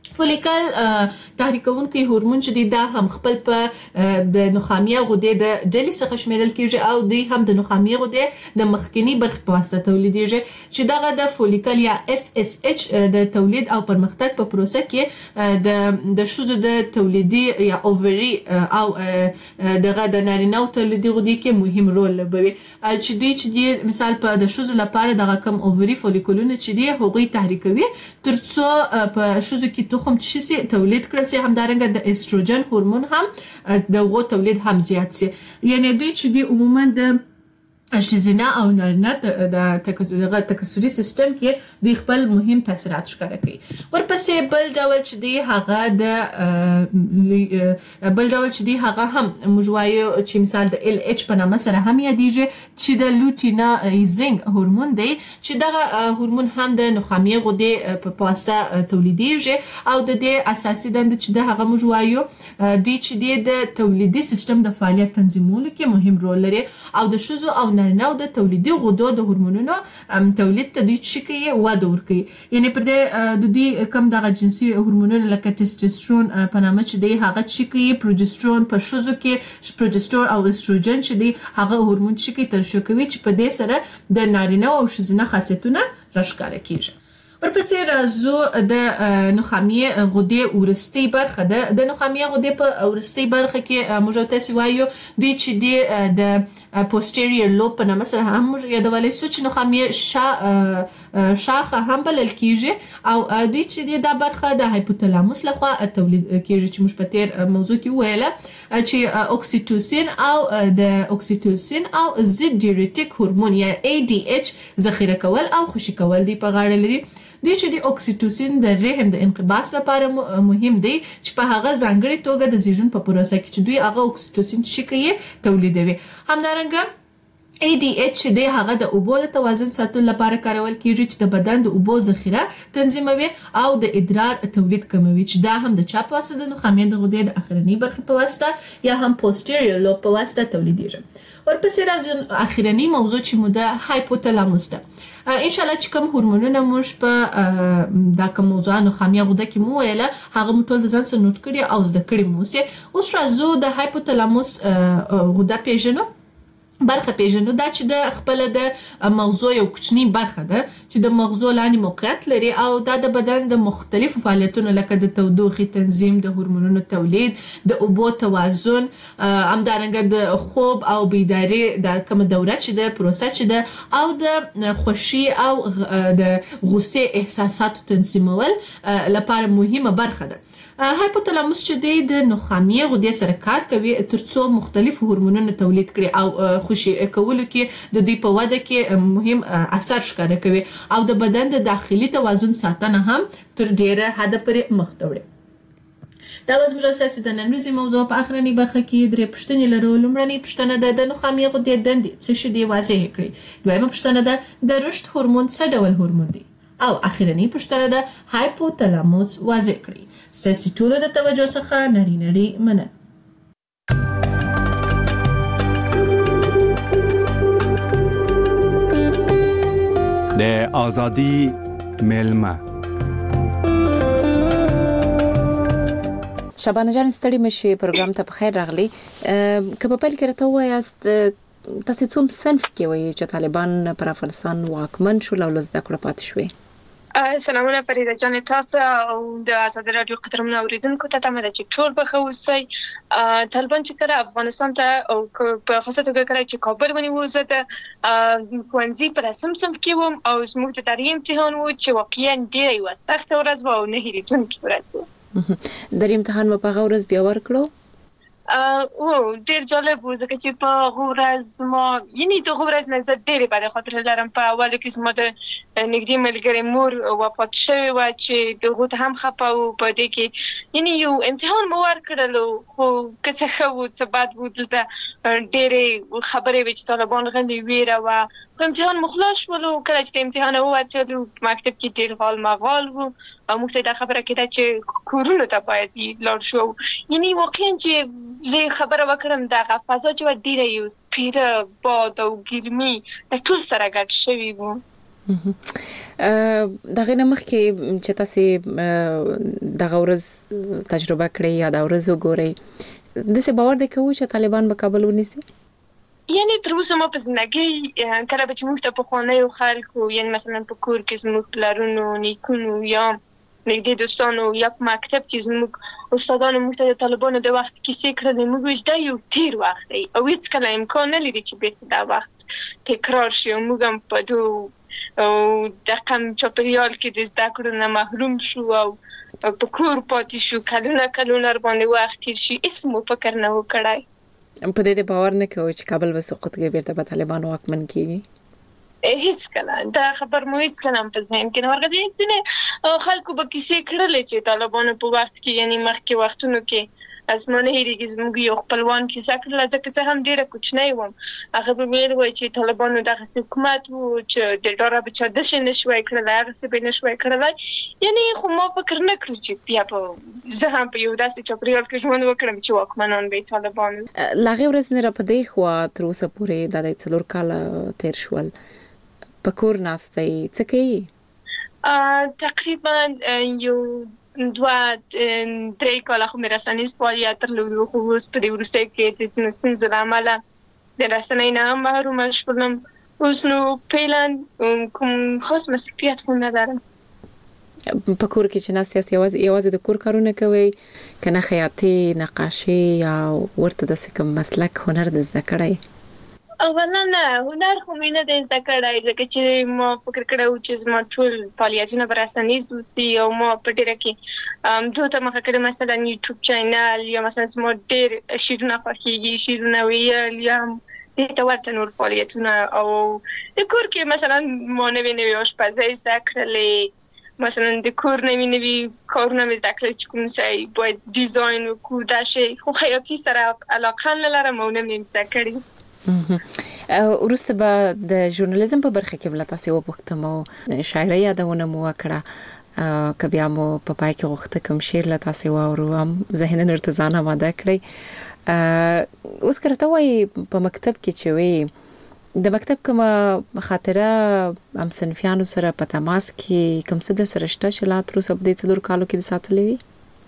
فولیکل تحریکونکي هورمون چې دی دا هم خپل په د نخامیه غدې د ډلې څخه شمیرل کیږي او دی هم د نخامیه غدې د مخکنی برخې په واسطه تولیدیږي چې دغه د فولیکل یا اف اس ایچ د تولید او پرمختګ په پروسه کې د د شوزو د تولیدي یا اووري او دغه د نارینه تولیدي غدې کې مهم رول لوبوي چې دی چې دی مثال په د شوزو لپاره دغه کم اووري فولیکولونه چې دی هغوی تحریکوي ترڅو په شوزو کې کوم چې تولید کړل سي همدارنګه د استروجن هورمون هم د غو تولید هم زیات سي یعنی دوی چې دی عموما د ښځینه او نارینه د تکثري سیستم کې دوی خپل مهم تاثیرات ښکاره کوي. ورپسې بل ډول چې دی هغه د بل ډول چې دی هغه هم موږ وایو چې مثال د ال ایچ په نامه سره هم یادیږي چې د لوټینایزینګ هورمون دی چې دغه هورمون هم د نخامیه غدې په واسطه تولیدیږي او د دې اساسي دنده چې د هغه موږ وایو دی چې دی د تولیدي سیستم د فعالیت تنظیمولو کې مهم رول لري او د ښځو او نارینه د تولیدي غدو د هورمونونو تولید ته دوی چې کوي وده ورکوي یعنی پر دې د دوی کم دغه جنسي هورمونونه لکه ټسټوسترون په نامه چې دی هغه چې کوي پروجسترون په ښځو کې پروجسترون او استروجن چې دی هغه هورمون چې کوي ترشح کوي چې په دې سره د نارینه او ښځینه خاصیتونه راښکاره کیږي. ورپسې راځو د نخامیه غدې ورستۍ برخه ده د نخامیه غدې په ورستۍ برخه کې موږ تاسو وایو دوی چې دی د پوسټیریور لوب په نامه سره هم موږ یادولی سو چې نخامیه شا شاخه هم بلل کیږي او دوی چې دی دا برخه د هایپوتالاموس لخوا تولید کیږي چې موږ په تیر موضوع کې ویله چې اوکسیټوسین او د اوکسیټوسین او ضد ډیورټیک هورمون یا ای ډي ایچ ذخیره کول او خوشي کول دی په غاړه لري. دی چې د اوکسیټوسین د رحم د انقباض لپاره مهم دی چې په هغه ځانګړي توګه د زیږون په پروسه کې چې دوی هغه اوکسیټوسین چې کوي تولیدوي. همدارنګه ای ډي ایچ چې دی هغه د اوبو د توازن ساتلو لپاره کارول کیږي چې د بدن د اوبو ذخیره تنظیموي او د ادرار تولید کموي چې دا هم د چا په واسطه د نخامیه د غدې د اخرنۍ برخې په واسطه یا هم پوسټیریور لوب په واسطه تولیدیږي. ورپسې راځي اخرنۍ موضوع چې مو د هایپوتالاموس ده. ان شاء الله چې کوم هورمونونه موږ په دا کوم موضوع نخامیه غده کې مو ویله هغه مو ټول د ځان سره نوٹ کړي او زده کړي مو سي. اوس راځو د هایپوتالاموس غده پیژنو برخه پیژنو دا چې د خپل د مغزو یو کوچنی برخه ده چې د مغزو لاندې موقعیت لري او دا د بدن د مختلفو فعالیتونو لکه د تودوخې تنظیم د هورمونونو تولید د اوبو توازن همدارنګه د خوب او بیداری د کوم دوره چې د پروسه چې ده او د خوشي او د غصې احساساتو تنظیمول لپاره مهمه برخه ده. هایپوتالاموس چې دی د نخامیه غدې سره کار کوي ترڅو مختلف هورمونونه تولید کړي او خوشي کولو کې د دوی په وده کې مهم اثر ښکاره کوي او د بدن د داخلي توازن ساتنه هم تر ډیره حده پورې مخ ته وړي. دا به زموږ اساسي د نن ورځې موضوع په اخرنۍ برخه کې درې پوښتنې لرو. لومړنۍ پوښتنه ده د نخامیه غدې دندې څه شي دي واضح کړئ. دویمه پوښتنه ده د رشد هورمون څه ډول هورمون دی او اخرنۍ پوښتنه ده هایپوتالاموس واضح کړئ. ستاسو ټولو د توجه څخه نړۍ نړۍ مننه. د آزادی ملما شبانه جان ستړي مشي پروګرام ته په خیر راغلی. که په پیل کې راته وایاست تاسو څوم صنف کې وایي چې طالبان پر افغانستان واکمن شول او لزده کړه پاتې شوې؟ سلامونه فریده جان تاسو او د آزاد رادیو قدرمن اوریدونکو ته تمه ده چې ټول به ښه اوسئ. طالبان چې کله افغانستان ته او په خاصه توګه کله چې کابل ونیو زه د ښوونځي په رسم صنف کې وم او زموږ د دري امتحان و چې واقعا ډېره یوه سخته ورځ وه او نه هېرېدونکې ورځ وه. دري امتحان مو په هغه ورځ بیا ورکړو؟ او ډېر جالب و ځکه چې په هغه ورځ ما یعنې د هغه ورځ نه زه ډېرې بدې خاطرې لرم. په اولو کې زما د نږدې ملګرې مور وفات شوې وه چې د هغو ته هم خفه وو. په دې کې یعنې یو امتحان مو ورکړلو خو که څه ښه وو څه بد وو دلته ډېرې خبرې وې چې طالبان غلې ویره وه. په امتحان مو خلاص شولو. کله چې د امتحان ووتلو مکتب کې ډېر غال مغال وو او موږ ته دا خبره کېده چې کورونو ته باید لاړ شو. یعنې واقعا چې زه خبره وکړم دغه فضا چې وه ډېره یو سپېره باد او ګرمي د ټول سره ګډ شوي وو. دغه نمخ کې چې تاسو دغه ورځ تجربه کړې یا دا ورځ وګورئ د څه باور دی کوي چې طالبان به کابل ونیسي؟ یعنی تر اوسه ما په زندګۍ کله به چې موږ ته پخوانیو خلکو یعنی مثلا په کور کې زموږ پلرونو نیکونو یا نږدې دوستانو یا په مکتب کې زموږ استادانو موږ ته د طالبانو د وخت کیسې کړلې موږ وایو دا یو تیر وخت دی او هیڅکله امکان نه لري چې بیرته دا وخت تکرار شي او موږ هم په دو او د کم چاپریال کې د زده کړو نه محروم شو او په کور پاتې شو کلونه کلونه باندې وخت تیر شي هیڅ مو فکر نه وکړای. په دې باور نه کوي چې کابل به سقوط کوي بیرته به طالبان واکمن کیږي؟ هیڅ کله دا خبر مو هیڅ کله په ذهن کې نه ورغلی ځینې خلکو به کیسې کړلې چې طالبانو په وخت کې یعنی مخکې وختونو کې اسمانه هیریږي زموږ یو خپلوان کیسه کړله ځکه چې هم ډیره کوچنی وم هغه به ویل وای چې طالبانو دغه حکومت وو چې د ډاره به چا د شي نشوي کړل هغه څه به نشوي کړل یعنی خو ما فکر نه کړم چې بیا په زه هم په یو داسې چاپریال کې ژوند وکړم چې واکمنان به طالبان لاغه ورځ نه را پدې خو تر اوسه پورې د څلور کاله تیر شول پکور ناستې څه کوي؟ تقریبا یو دوه درې کاله خو مې رسنیز فعالیت درلود خو اوس په دې وروسته کې د ستونزو له امله د رسنۍ نه هم محروم شوم اوس نو فعلا کوم خاص مسؤلیت خو نه لرم. په کور کې چې ناست یاست یوازې یوازې د کور کارونه کوي کنه خیاطي نقاشي یا ورته د کوم مسلک هنر د زده کړی؟ اولا نه هنر خو مې نه د زده کړی ځکه چې ما فکر کړو چې زما ټول فعالیتونه به رسنیز وسي او ما په ډیره کې دوه ته مخه کړم مثلا یوټیوب چینل یا مثلا زما ډیر شیرونه خوښیږي شیرونه ویل یا د ورته نور فعالیتونه او د کور کې مثلا ما نوې نوې آشپزي زده کړلې مثلا د کور نوې نوې کارونه مې زده کړل چې کوم څه باید ډیزاین وکړو دا شی خو خیاطي سره علاقه نه لرم او نه مې زده کړی. ورسته به د ژورنالیزم په برخه کې بل تاسو وپوښتم او شاعري یادونه مو وکړه که بیا مو په پای کې غوښته کوم شعر له تاسو واورو هم ذهن ارتزانه ماده کړی اوس کرته وای په مکتب کې چې وي د مکتب کوم خاطره هم صنفیانو سره په تماس کې کوم څه د سرشته چې لا تر اوسه په دې څلور کالو کې د ساتلې وي؟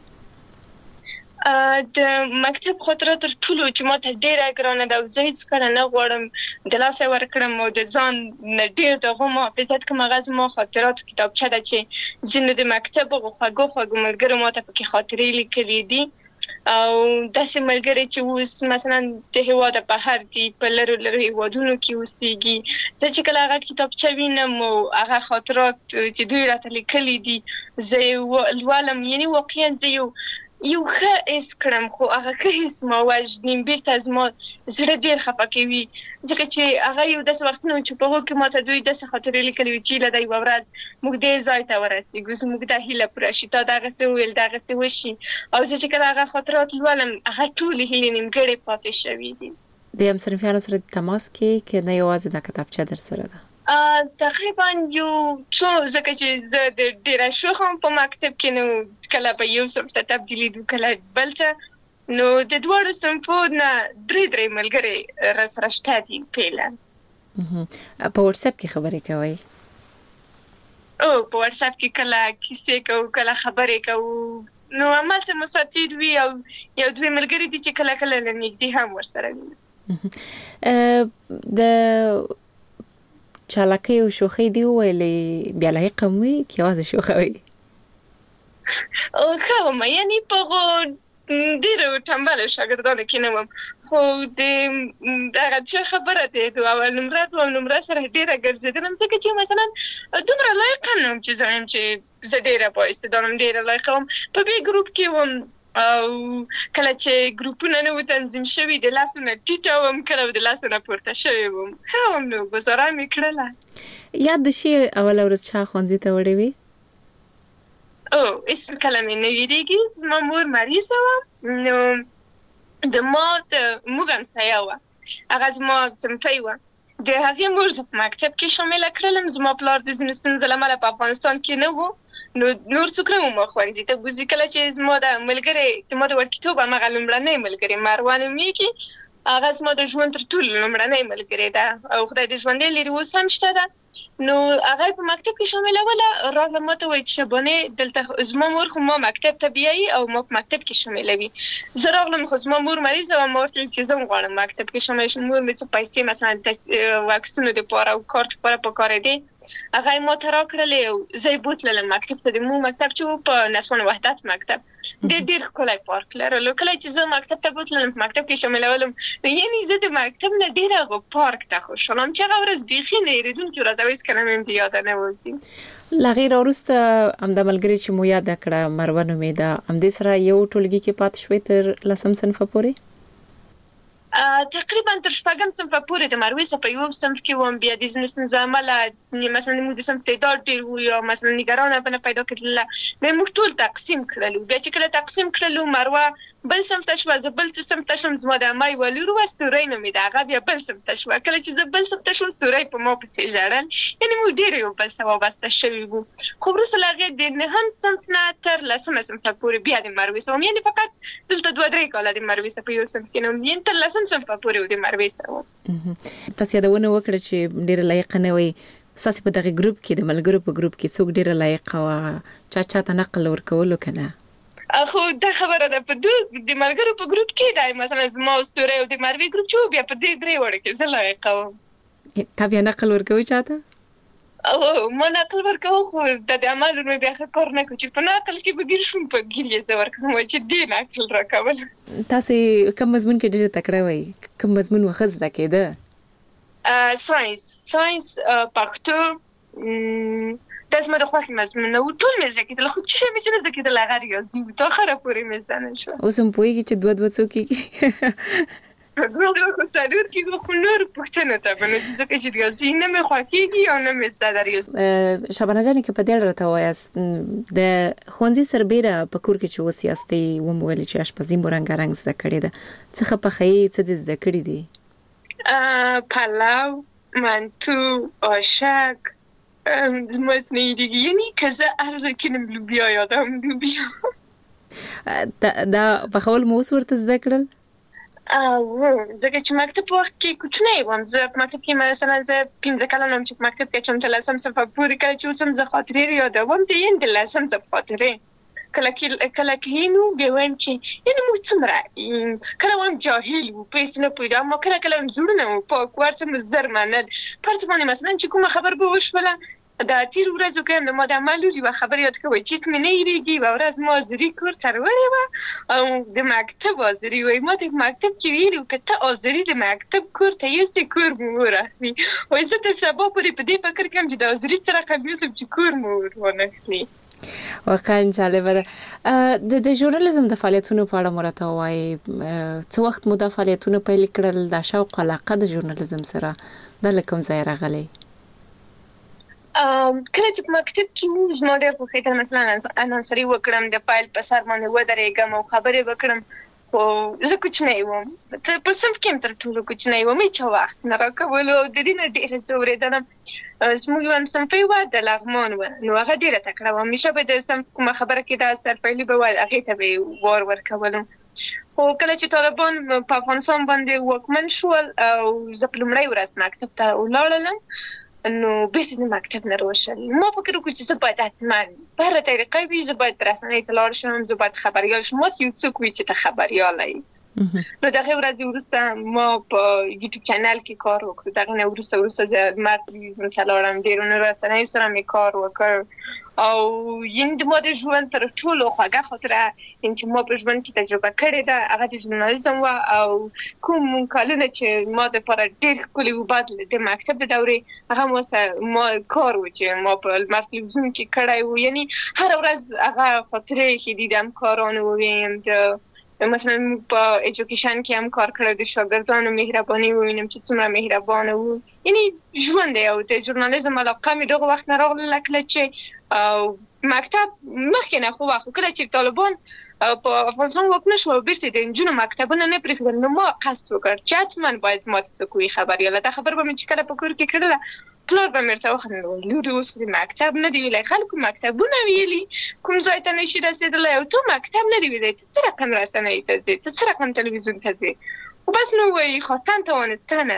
د مکتب خاطره تر ټولو چې ما ته ډیره ګرانه ده او زه هیڅ کله نه غواړم د لاسه ورکړم او د ځان نه ډیر دغه محافظت کوم هغه زما خاطرات کتابچه ده چې ځینې د مکتب او خوږو خوږو ملګرو ما ته پکې خاطرې لیکلې دي او داسې ملګري چې اوس مثلا د هېواد بهر دي په لرو لرو هېوادونو کې اوسېږي زه چې کله هغه کتابچه وینم او هغه خاطرات چې دوی راته لیکلي دي زه لولم یعنی واقعا زه یو یو ښه حس کړم خو هغه ښه حس ما وژني بیرته زما زړه ډېر خفه کوي ځکه چې هغه یو داسې وختونه چې په هغو کې ما ته دوی داسې خاطرې لیکلي وي چې هیله ده یوه ورځ موږ دې ځای ته ورسېږو زموږ دا هیله پوره شي تا دغسې وویل دغسې وشي او زه چې کله هغه خاطرات لولم هغه ټولې هیلې نیمګړې پاتې شوي دي. د همصنفیانو سره د تماس کې که نه یوازې دا کتابچه در سره ده؟ تقریبا یو څو ځکه چې زه د ډیره شوخ هم په مکتب کې نو کله به یو صنف ته تبدیلي دو کله بل ته نو د دواړو صنفو نه درې درې ملګري راسره شته دي فعلا. په واتساپ کې خبرې کوئ؟ او په واتساپ کې کله کیسې کوو کله خبرې کوو نو همالته مساتیر وي او یو دوی ملګري دي چې کله کله له نږدې هم ورسره وي. د چالاکی او شوخی دی ویلې بیا لایق وي کې وازه شوخوي او کوم یعنی په ډیرو ټمبل شاګردانو کې نه وم خو د هغه څه خبره ده دوه اول نمره دوه نمره سره ډیره ګرځیدم ځکه چې مثلا دومره لایق نه وم چې زم چې زه ډیره پوهیدم ډیره لایق وم په بي ګروپ کې وم او کله چې ګروپونه نه و تنظیم شوي د لاسونه ټیټه وم کله د لاسونه پورته شوي وم ښه وم نو ګزاره مې کړله. یاد د شي اوله ورځ چا ښوونځي ته وړې وې؟ او اسم کله مې نه ویریږي زما مور مریضه وه نو د ما د موږ همسایه وه هغه زما صنفۍ وه د هغې مور زه په مکتب کې شامله کړلم زما پلار د ځینو ستونزو له امله په افغانستان کې نه و نو نور څوک نه وو ما ښوونځي ته بوځي کله چې زما د ملګرې زما د وړکیتوب همغه لومړنۍ ملګرې مروه نومیږي هغه زما د ژوند تر ټولو لومړنۍ ملګرې ده او خدای دې ژوندۍ لري اوس هم شته ده نو هغه په مکتب کې شامل ولا راغله ماته وایي چې شبانه دلته زما مور خو ما مکتب ته بیایي او ما په مکتب کې شاملوي. زه راغلم خو زما مور مریض او ما ورته چې زه غواړم مکتب کې شامل شم. مور مې څه پیسې مثلا واکسینو لپاره او کارت لپاره پکاره دي هغه ما ته راکړلې او زه بوتلم مکتب ته. د مو مکتب چې په نسوان وحدت مکتب د ډېر کولای پارک لرلو. کله چې زه مکتب ته بوتلم مکتب کې شاملولم یعنی زه د مکتب نه ډېر پارک ته خوشحالم چې هغه ورځ بیخي نه یریدونکې ورځ اوس کله مې یاد نه وځي. لا غیر وروسته هم د ملګري چې مو یاد کړه مروه نومیده هم دې سره یو ټولګي کې پات شوې تر لسم صنف پورې؟ تقریبا تر شپږم صنف پورې د مروه سره په یو صنف کې وم. بیا د ځینو ستونزو امله مثلا موږ د صنف تعداد ډېر وو یا مثلا نګرانه په نه پیدا کېدله نو موږ ټول تقسیم کړلو. بیا چې کله تقسیم کړلو مروه بل صنف ته شوه زه بل صنف ته شوم. زما د امای ولور و ستوري نومیده هغه بیا بل صنف ته شوه. کله چې زه بل صنف ته شوم ستوري په ما پسې ژړل یعنی موږ ډېر یو بل سره وابسته شوي وو. خو وروسته له هغې د نهم صنف نه تر لسمه صنف پورې بیا د مروې سره وم. یعنې فقط دلته دوه درې کاله د مروې سره په یو صنف کې نه وم یعنې تر لسم صنف پورې د مروې سره وم. تاسو یادونه وکړه چې ډېره لایقه نه وئ. ستاسو په دغه ګروپ کې د ملګرو په ګروپ کې څوک ډېره لایقه وه چا چاته نقل ورکولو که نه؟ خو دا خبره ده په د ملګرو په ګروپ کې دا مثلا زما ستوري او د مروې ګروپ چې بیا په دې درې وړو کې زه لایقه وم. تا بیا نقل ورکوي چاته؟ او ما نقل ورکوم خو د عمل مې بیا ښه کار نه کوي چې په نقل کې به ګیر شوم په ګیر یې زه ورکوم چې دې نقل راکول. تاسې کوم مضمون کې ډېره تکړه وئ؟ کوم مضمون مو ښه زده کېده؟ ساينس ساينس پښتو دا زما د خوښې مضمون نه و. ټول مې زده کېدل خو چې شی مې چې نه زده کېدل هغه ریاضي و. تر اخره پورې مې زده نه شوه. اوس هم پوهېږي چې دوه دوه څو کېږي؟ دوه دوه خو څلور کېږي خو نورو پوښتنو ته به نه ځکه چې ریاضي نه مې خوښېږي او نه مې زده ده ریاضي. شبانه جانې که په دې اړه راته ووایاست د ښوونځي سربیره په کور کې چې اوس یاستئ ومو ویلې چې اشپزي مو رنګارنګ زده کړې ده. څه ښه پخوئ څه دې زده کړي دي؟ پلو منتو آشک زما څه نه یادېږي یعنې که زه هر ځای کښېنم لوبیا یادوم لوبیا. دا پخول مو اوس ورته زده کړل؟ ځکه چې مکتب په وخت کې کوچنی وم. زه په مکتب کې مثلا زه پنځه کلن وم چې په مکتب کې چم تر لسم صنف پورې کله چې اوس هم زه خاطرې یادوم د یعنې د لسم صنف خاطرې کله کله کښېنو بیا وایم چې یعنې موږ څومره کله وایم جاهل وو په هېڅ نه پوهېدو اما کله کله وایم زړونه مو پاک وو هر څه مو زر منل. په هر څه باندې مثلا چې کومه خبر به وشوله د تېرو ورځو کې هم د ما د عمل لور یوه خبره یاد کوئ چې هېڅ مې نه هېرېږي. یوه ورځ ما آذري کور ته راوړې وه او د مکتب آذري وایي ما ته په مکتب کې ویلي وو که ته آذري د مکتب کور ته یوسې کور مو ورخلي. وایي زه تر سبا پورې په دې فکر کوم چې د آذري څه رقم یوسم چې کور مو ورانخلي. واقعا جالبه ده. د ژورنالیزم د فعالیتونو په اړه مو راته ووایئ. څه وخت مو دا فعالیتونه پیل کړل؟ دا شوق علاقه د ژورنالیزم سره دا له کوم ځایه راغلی؟ کله چې په مکتب کې وو زما ډېر خوښېدل مثلا انانسري وکړم د فایل په سر باندې ودرېږم او خبرې وکړم. خو زه کوچنی وم په صنف کې هم تر ټولو کوچنی وم هېچا وخت نه راکولو او د دې نه ډېره زه اورېدلم. زموږ یوه صنفۍ وه د لغمان وه نو هغه ډېره تکړه وه. همیشه به د صنف کومه خبره کې دا سرپیلي به وه هغې ته به یې وار ورکولم. خو کله چې طالبان په افغانستان باندې واکمن شول او زه په لومړۍ ورځ مکتب ته ولاړلم نو بیرته د مکتب نه راوشل. ما فکر وکړ چې زه باید حتما په هره طریقه وي زه باید رسنۍ ته لاړ شم زه باید خبریال شم. ماته یو څوک وي چې ته خبریاله یې. نو د هغې ورځې وروسته ما په یوټیوب چینل کې کار وکړو. د هغې نه وروسته وروسته زه لمر تلویزیون ته لاړم. ډېرو رسنیو سره مې کار وکړ او یعنې د ما د ژوند تر ټولو خوږه خاطره چې ما په ژوند کې تجربه کړې ده هغه د ژورنالیزم وه او کوم کلونه چې ما دپاره ډېر ښکلي وو بعد د مکتب د دورې هغه ما سره ما کار و چې ما په لمر تلویزیون کې کړی و. یعنې هره ورځ هغه خاطرې ښې دي د همکارانو وویم د مثلا په ایجوکیشن کې هم کار کړی د شاګردانو مهرباني ووینم چې څومره مهربانه وو. یعنې ژوند دی او د ژورنالیزم علاقه مې دغه وخت نه راغله کله چې مکتب مخکې نه خو وخت کله چې طالبان په افغانستان واکمن شو او بیرته د نجونو مکتبونه نه پرېښودل نو ما قصد وکړ چې حتما باید ما ته څوک وي خبریاله. دا خبره به مې چې کله په کور کې کړله پلار به مې ورته وخندل لورې اوس خو د مکتب نه دي ویلی خلکو مکتبونه ویلي کوم ځای ته نشي رسېدلی او تو مکتب نه دي ویلی ته څه رقم رسنۍ ته ځې ته څه رقم تلویزیون ته ځې. خب بس نو وایي خواستن توانستن است.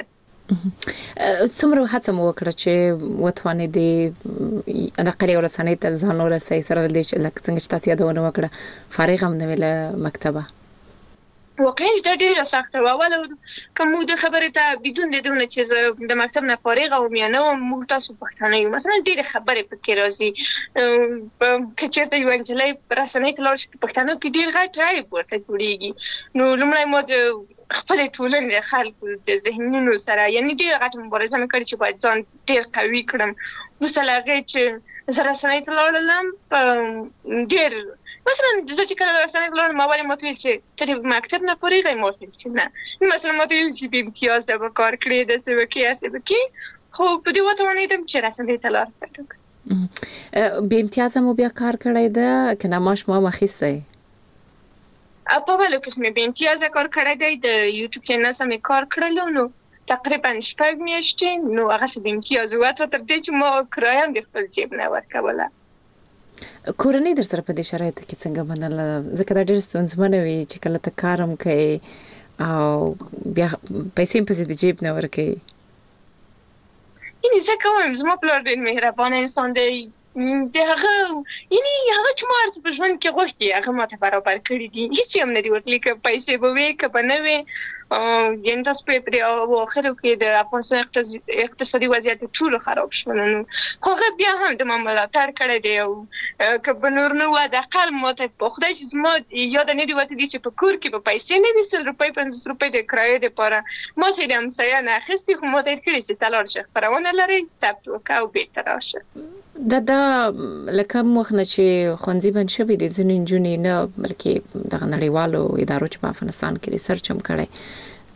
څومره هڅه مو وکړه چې وتوانې د نقلي ورسنۍ ته ځان ورسې سره د لکه څنګه چې تاسو یادونه وکړه فارغ هم نه ویله مکتبه واقعا دا ډیره سخته و اول کوم د خبرې ته بدون د دونه چې د مکتب نه فارغ او میانه او موږ تاسو پښتانه یو مثلا ډیره خبرې پکې راځي کچېرته یو انجلای رسنۍ ته لاړ شي پښتانه کې ډیر غټ راي ورته جوړیږي نو لمړی مو د خپل ټولنې د خلکو د ذهنونو سره یعنی ډیر غټ مبارزه مې کړې چې باید ځان ډیر قوي کړم وروسته له هغې چې زه رسنۍ ته لاړم ډیر مثلا زه چې کله رسنۍ ته لاړم ما ولې ماته ویل چې ته د مکتب نه فارغ یې ما ورته ویل چې نه مثلا ماته ویل چې بې امتیازه به کار کړې داسې به کې هسې به کې خو په دې وتوانېدم چې رسنۍ ته لار پیدا کړم بې امتیازه مو بیا کار کړی ده که نه معاش مو هم اخیستی په ولو کې مې بې امتیازه کار کړی دی د یوټیوب چینل سره مې کار کړلو نو تقریبا شپږ میاشتې نو هغه بې امتیازه وه تر دې چې ما کرایه هم د خپل جیب نه ورکوله کورنۍ در سره په دې شرایطو کې څنګه منله ځکه دا ډېر ستونزمنه وي چې کله ته کار هم کوې او بیا پیسې هم پسې د جیب نه ورکوې یعنې زه کوم زما پلار ډېر مهربانه انسان دی د هغه یعنی هغه چې ما ورته په ژوند کې غوښتي هغه ماته برابر کړي دي هیڅ هم نه دي ورتلي که پیسې به وي که به نه وي یعنې تاسو په پرې اواخرو کې د افغانستان اقتصادي وضعیت ټولو خراب شول نو خو هغه بیا هم د ما ملاتړ کړی دی او که به نور نه وه د اقل ماته په خدای چې زما یاده نه دي وتلي چې په کور کې به پیسې نه وي سل روپۍ پنځوس روپۍ د کرایې دپاره ماته یې د همسایه نه اخیستي خو ماته یې کړي چې ته لاړ شه خپرونه لرئ ثبت وکړه او بېرته راشه دا دا لکه وخت نه چې ښوونځي بند شوي دي ځینې نجونې نه بلکې دغه نړیوالو ادارو چې په افغانستان کې ریسرچ هم کړی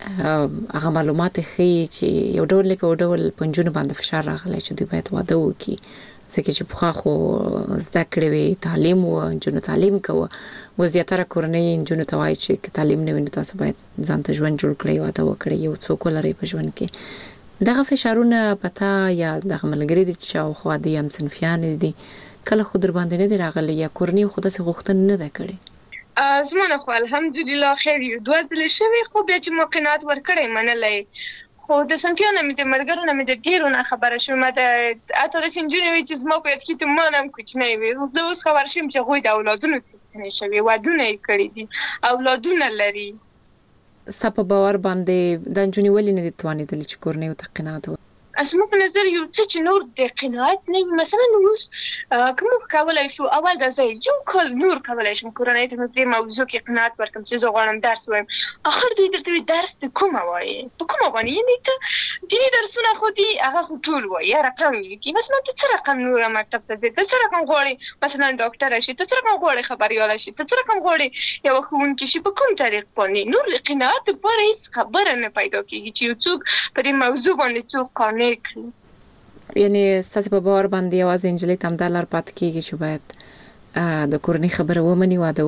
هغه معلومات ښیي چې یو ډول په یو ډول په نجونو باندې فشار راغلی چې دوی باید واده وکړي ځکه چې پخوا خو زده کړې وې تعلیم و نجونو تعلیم کوه و زیاتره کورنۍ نجونو ته وایي چې که تعلیم نه وي نو تاسو باید ځان ته ژوند جوړ کړئ واده وکړئ یو څوک ولرئ په ژوند کې دغه فشارونه په تا یا دغه ملګري دي چې شاوخوا دي همصنفیانې دي کله خو در باندې نه دي راغلی یا کورنۍ خو داسې غوښتنه نه ده کړې زما نه خو الحمدلله خیر یو دوه ځلې شوي خو بیا چې ما قناعت ورکړی منلی خو د صنفیانو مې د ملګرو نه مې د ډېرو نه خبره شوم د حتی داسې نجونې وي چې زما په یاد کې ته ما نه هم کوچنی وي زه اوس خبر شوم چې هغوی د اولادونو څښتنې شوي ودونه یې کړي دي اولادونه لري ستا په باور باندې دا نجونې ولې نه دي توانېدلې چې کورنۍ ورته قناعت وکړي زما په نظر یو څه چې نور د قناعت نه وي مثلا اوس که موږ کولی شو اول دا زه یو کال نور کولی شم کورنۍ ته مې په دې موضوع کې قناعت ورکړم چې زه غواړم درس ووایم اخر دوی درته وي درس د کومه وایې په کومه باندې یعنې ته دیني درسونه خو دي هغه خو ټول وایي یا رقم یې لیکي مثلا ته څه رقم نوره مکتب ته ځې ته څه رقم غواړې مثلا ډاکټره شي ته څه رقم غواړې خبریاله شي ته څه رقم غواړې یوه ښوونکې شي په کوم طریق باندې نور د قناعت دپاره هېڅ خبره نه پیدا کېږي چې یو څوک په دې موضوع باندې څوک قانع کړي یعنی ستاسو په باور باندې یوازې نجلۍ ته همدا لار پاتې کېږي چې باید د کورنۍ خبره ومني واده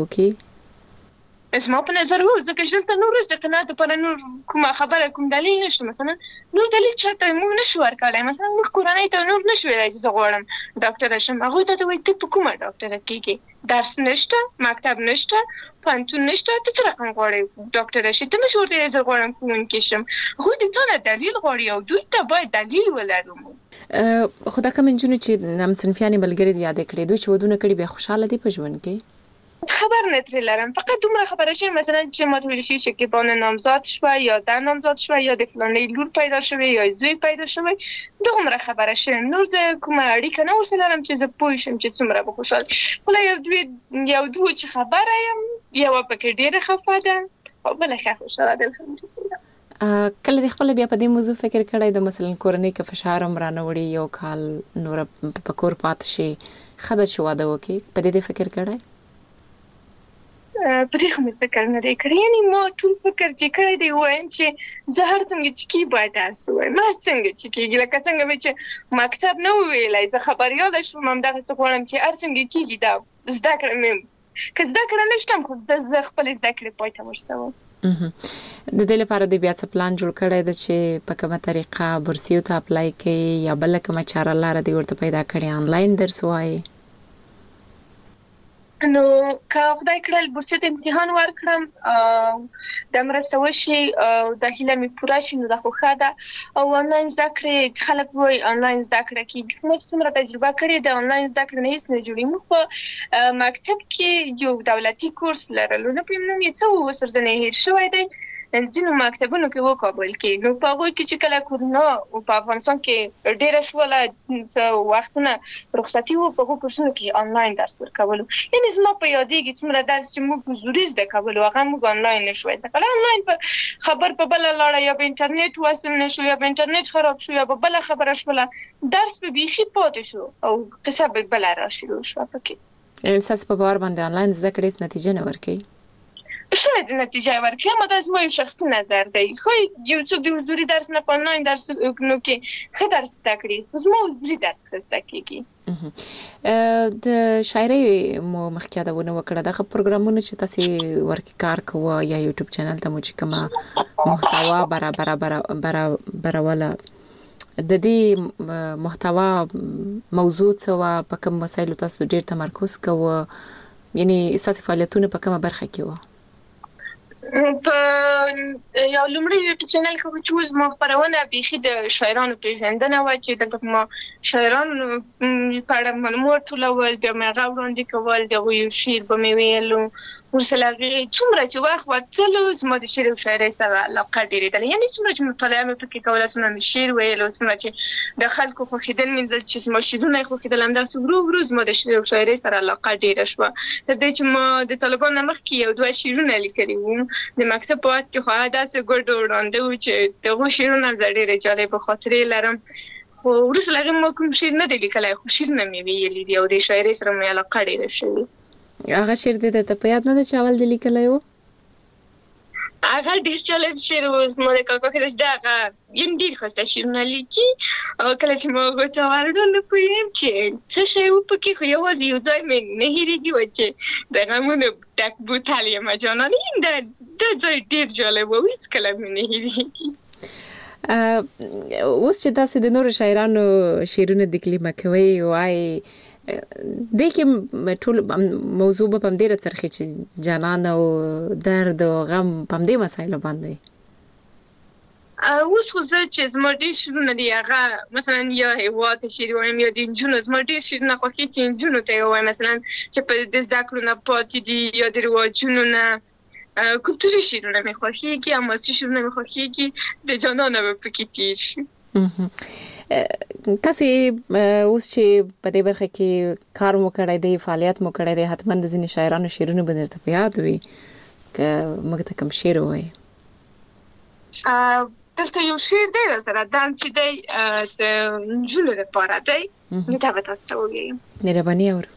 وکړي زما په نظر هو ځکه چې دلته نور د قناعت دپاره نور کومه خبره کوم دلیل نشته مثلا نور دلیل چاته موږ نشو ورکولی مثلا موږ کورنۍ ته نور نشو ویلی چې زه غواړم ډاکټره شم هغوی ته وایي ته په کومه ډاکټره کېږې درس نشته مکتب نشته پوهنتون نشته ته څه رقم غواړې ډاکټره شي ته نشو ورته ویلی زه غواړم ښوونکې شم هغوی د تا نه دلیل غواړي او دوی ته باید دلیل ولرو خو دا کوم نجونې چې همصنفیانې ملګري دې یادې کړې دوی چې ودونه کړي بیا خوشحاله دي په ژوند کې خبر نه ترې لرم فقط دومره خبره شوې مثلا چې ماته ویل شوي شکیبانه نامزاد شوه یا در نامزاد شوه یا د فلانۍ لور پیدا شوې یا زوی پیدا شوی دغومره خبره شوې نور زه کومه اړیکه نه ورسره لرم چې زه پوه شم چې څومره به خوشحاله خو لا یو دوی یو دوه چې خبره یم یوه پکې ډېره خفه ده خو بله ښه خوشحاله ده الحمدلله کله دې خپله بیا په دې موضوع فکر کړی د مثلا کورنۍ که فشار هم رانه وړي یو کال نوره په کور پاتې شي ښه ده چې واده وکړي په دې دې فکر کړی په دې خو مې فکر نه دی کړی یعنې ما ټول فکر چې کړی دی وایم چې زه هر څنګه چې کېږي باید درس ووایم هر څنګه چې کېږي لکه څنګه مې چې مکتب نه وویلی زه خبریاله شوم همدغسې غواړم چې هر څنګه کېږي دا زده کړه مې که زده کړه نه شته خو زه خپلې زده کړې پای ته ورسوم د دې لپاره د بیا څه پلان جوړ کړی ده چې په کومه طریقه بورسیو ته اپلای کوي یا بله کومه چاره لاره دې ورته پیدا کړې آنلاین درس وایي نو که خدای کړل بورسیت امتحان ورکړم د مرسته وشي او د هیله می پوره شي نو د خوښه ده او آنلاین زده کړې خلک وایي آنلاین زده کړه کې موږ څومره تجربه کړې د آنلاین زده کړې نه هیڅ نه جوړي موږ په مکتب کې یو دولتي کورس لرلو نه پېم نوم یې څه وسرځنه هیر شوی دی ځینو مکتبونو کې وکابل کې نو په هغه کې چې کله کورونا او په افغانستان کې ډېر شوله وختونه رخصتي وو په کورسونو کې آنلاین درس ورکول یعنی زما په یادېږي څومره درس چې موږ حضوري زده کول هغه موږ آنلاین نشوي ځکه آنلاین په خبر په بل لاړه یا په انټرنیټ واسم نشو یا په انټرنیټ خراب شو یا په بل خبره شوله درس به بيخي پاتې شو او قصه به بل راشي شو پکې اساس په باور باندې آنلاین زده کړې نتیجه نه ورکړي شاید نتیجه ورکړي اما دا زما یو شخصي نظر دی خو یو څوک د حضوري درس نه په آنلاین درس نو کې ښه درس زده کړي زما حضوري درس زده کېږي د شاعرۍ مو مخکې دا ونه وکړه دغه پروګرامونه چې تاسو ورکی کار کوه یا یوټیوب چینل ته مو چې کومه محتوا برابر برابروله د دې محتوا موضوع څه په کوم مسایلو تاسو ډیر تمرکز کوه یعنی اساسي فعالیتونه په کومه برخه کې و په یو لومړی یوټیوب چینل کې چې مو خبرونه بيخي د شاعرانو پیژندنه و چې دغه ما شاعرانو په اړه معلومات ټولول بیا مې غوړاندې کول دغه یو شعر به مې ویلو ورسره څومره چې وخت وتلو زما د شعر او شاعرۍ سره علاقه ډېرې ده یعنی څومره چې مطالعه مې پکې کوله څومره مې شعر ویلو څومره چې د خلکو خوښیدل مې چې زما شعرونه خوښیدل همداسې ورو ورو زما د شعر او شاعرۍ سره علاقه ډېره شوه تر دې چې ما د طالبانو مخکې یو دوه شعرونه لیکلي وو د مکتب په وخت کې خو داسې ګډ وړاندې وو چې دغه شعرونه زه ډېرې جالبه خاطرې لرم خو وروسته هغه ما کوم شعر نه دی لیکلی خو شعرونه مې ویلي دي او د شاعرۍ سره مې علاقه ډېره شوې هغه شعر دې ته په یاد نه ده چې اول دې لیکلی و هغه ډېر جالب شعر و زما د کاکا کې دا هغه یم ډېر ښایسته شعرونه لیکي او کله چې ما هغو ته ورغلم نه پوهېږم چې څه شی و پکې خو یوازې یو ځای مې نه هېرېږي و چې د غمونو ډک بوتل یمه جانانه دا ځای ډېر جالب و هېڅکله مې نه هېرېږي اوس چې تاسو د نورو شاعرانو شعرونه تکلیمه کوئ وایي د کوم ټول موضوع په پم ډیره ترخی چې جانان او درد او غم په دې مسایلو باندې اوس خو زه چې زما ډېر شعرونه دي هغه مثلا یا هیواد شعر وایم یا د نجونو زما ډېر شعرونه خوښي چې نجونو ته وایم مثلا چې په د زده کړو نه پاتې دي یا د رواجونو نه کلتوري شعرونه مې خوښېږي حماسي شعرونه مې خوښېږي د جانانه به پکې تېر شي تاسو اوس چې په دې برخه کې کار مو کړی دی فعالیت مو کړی دی حتما د ځینې شاعرانو شعرونه به درته په یاد وي که موږ ته کوم شعر ووایي دلته یو شعر دی راسره دا چې دی د نجونو دپاره دی نو دا به تاسو ته ووایم مهرباني اورو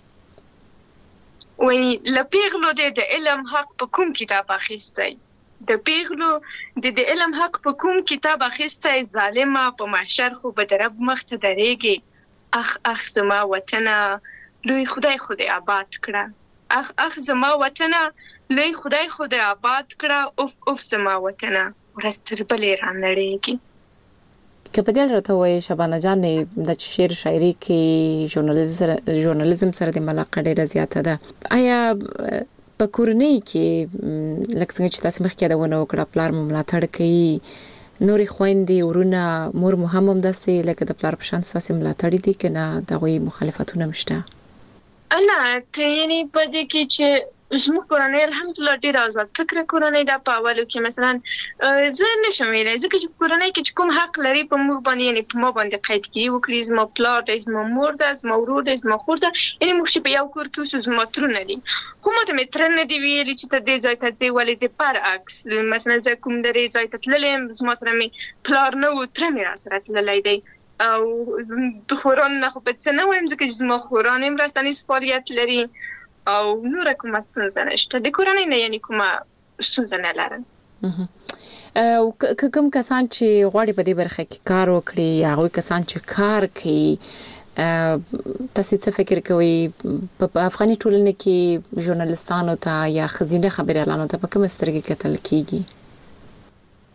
وایي له پیغلو دی د علم حق په کوم کتاب اخیستی د پیغلو د د علم حق په کوم کتاب اخیستی ظالمه په محشر خو به د رب مخ ته درېږي اخ اخ زما وطنه لوی خدای خدای آباد کړه اخ اخ زما وطنه لوی خدای خدای آباد کړه اوف اوف زما وطنه ورځ تر بلې رانړېږي که په دې راته وایي شبانه جانې د شعر شاعري کې ژورنالیزم سره د علاقه ډېره زیاته ده آیا په کورنۍ کې لکه څنګه چې تاسو مخکې یادونه وکړه پلار مو ملاتړ کوي نورې خویندې ورونه مور مو هم همداسې لکه د پلار په شان ستاسې ملاتړ دي که نه د هغوی مخالفتونه هم شته نه یعنې په دې کې چې زموږ کورنۍ الحمدلله ډېره آزاد فکره کورنۍ ده په اولو کې مثلا زه نشم ویلی ځکه چې په کورنۍ کې چې کوم حق لري په موږ باندې یعنې په ما باندې قیدګي وکړي زما پلار دی زما مور ده زما ورور دی زما خور ده یعنې موږ چې په یو کور کې اوسو زما ترونه دي خو ماته مې تره نه دي ویلي چې ته دې ځای ته ځې ولې ځې برعکس مثلا زه کوم درې ځای ته تللی یم زما سره مې پلار نه و تره مې راسره تللی دی او د خورانو نه خو په څه نه وایم ځکه چې زما خوران هم رسنیز فعالیت لري او نوره کومه ستونزه نشته د کورنۍ نه یعنې کومه ستونزه نه لرم او کوم کسان چې غواړي په دې برخه کې کار وکړي هغوی کسان چې کار کوي تاسو څه فکر کوئ په افغاني ټولنه کې ژورنالستانو ته یا ښځینه خبریالانو ته په کومه سترګه کتل کیږي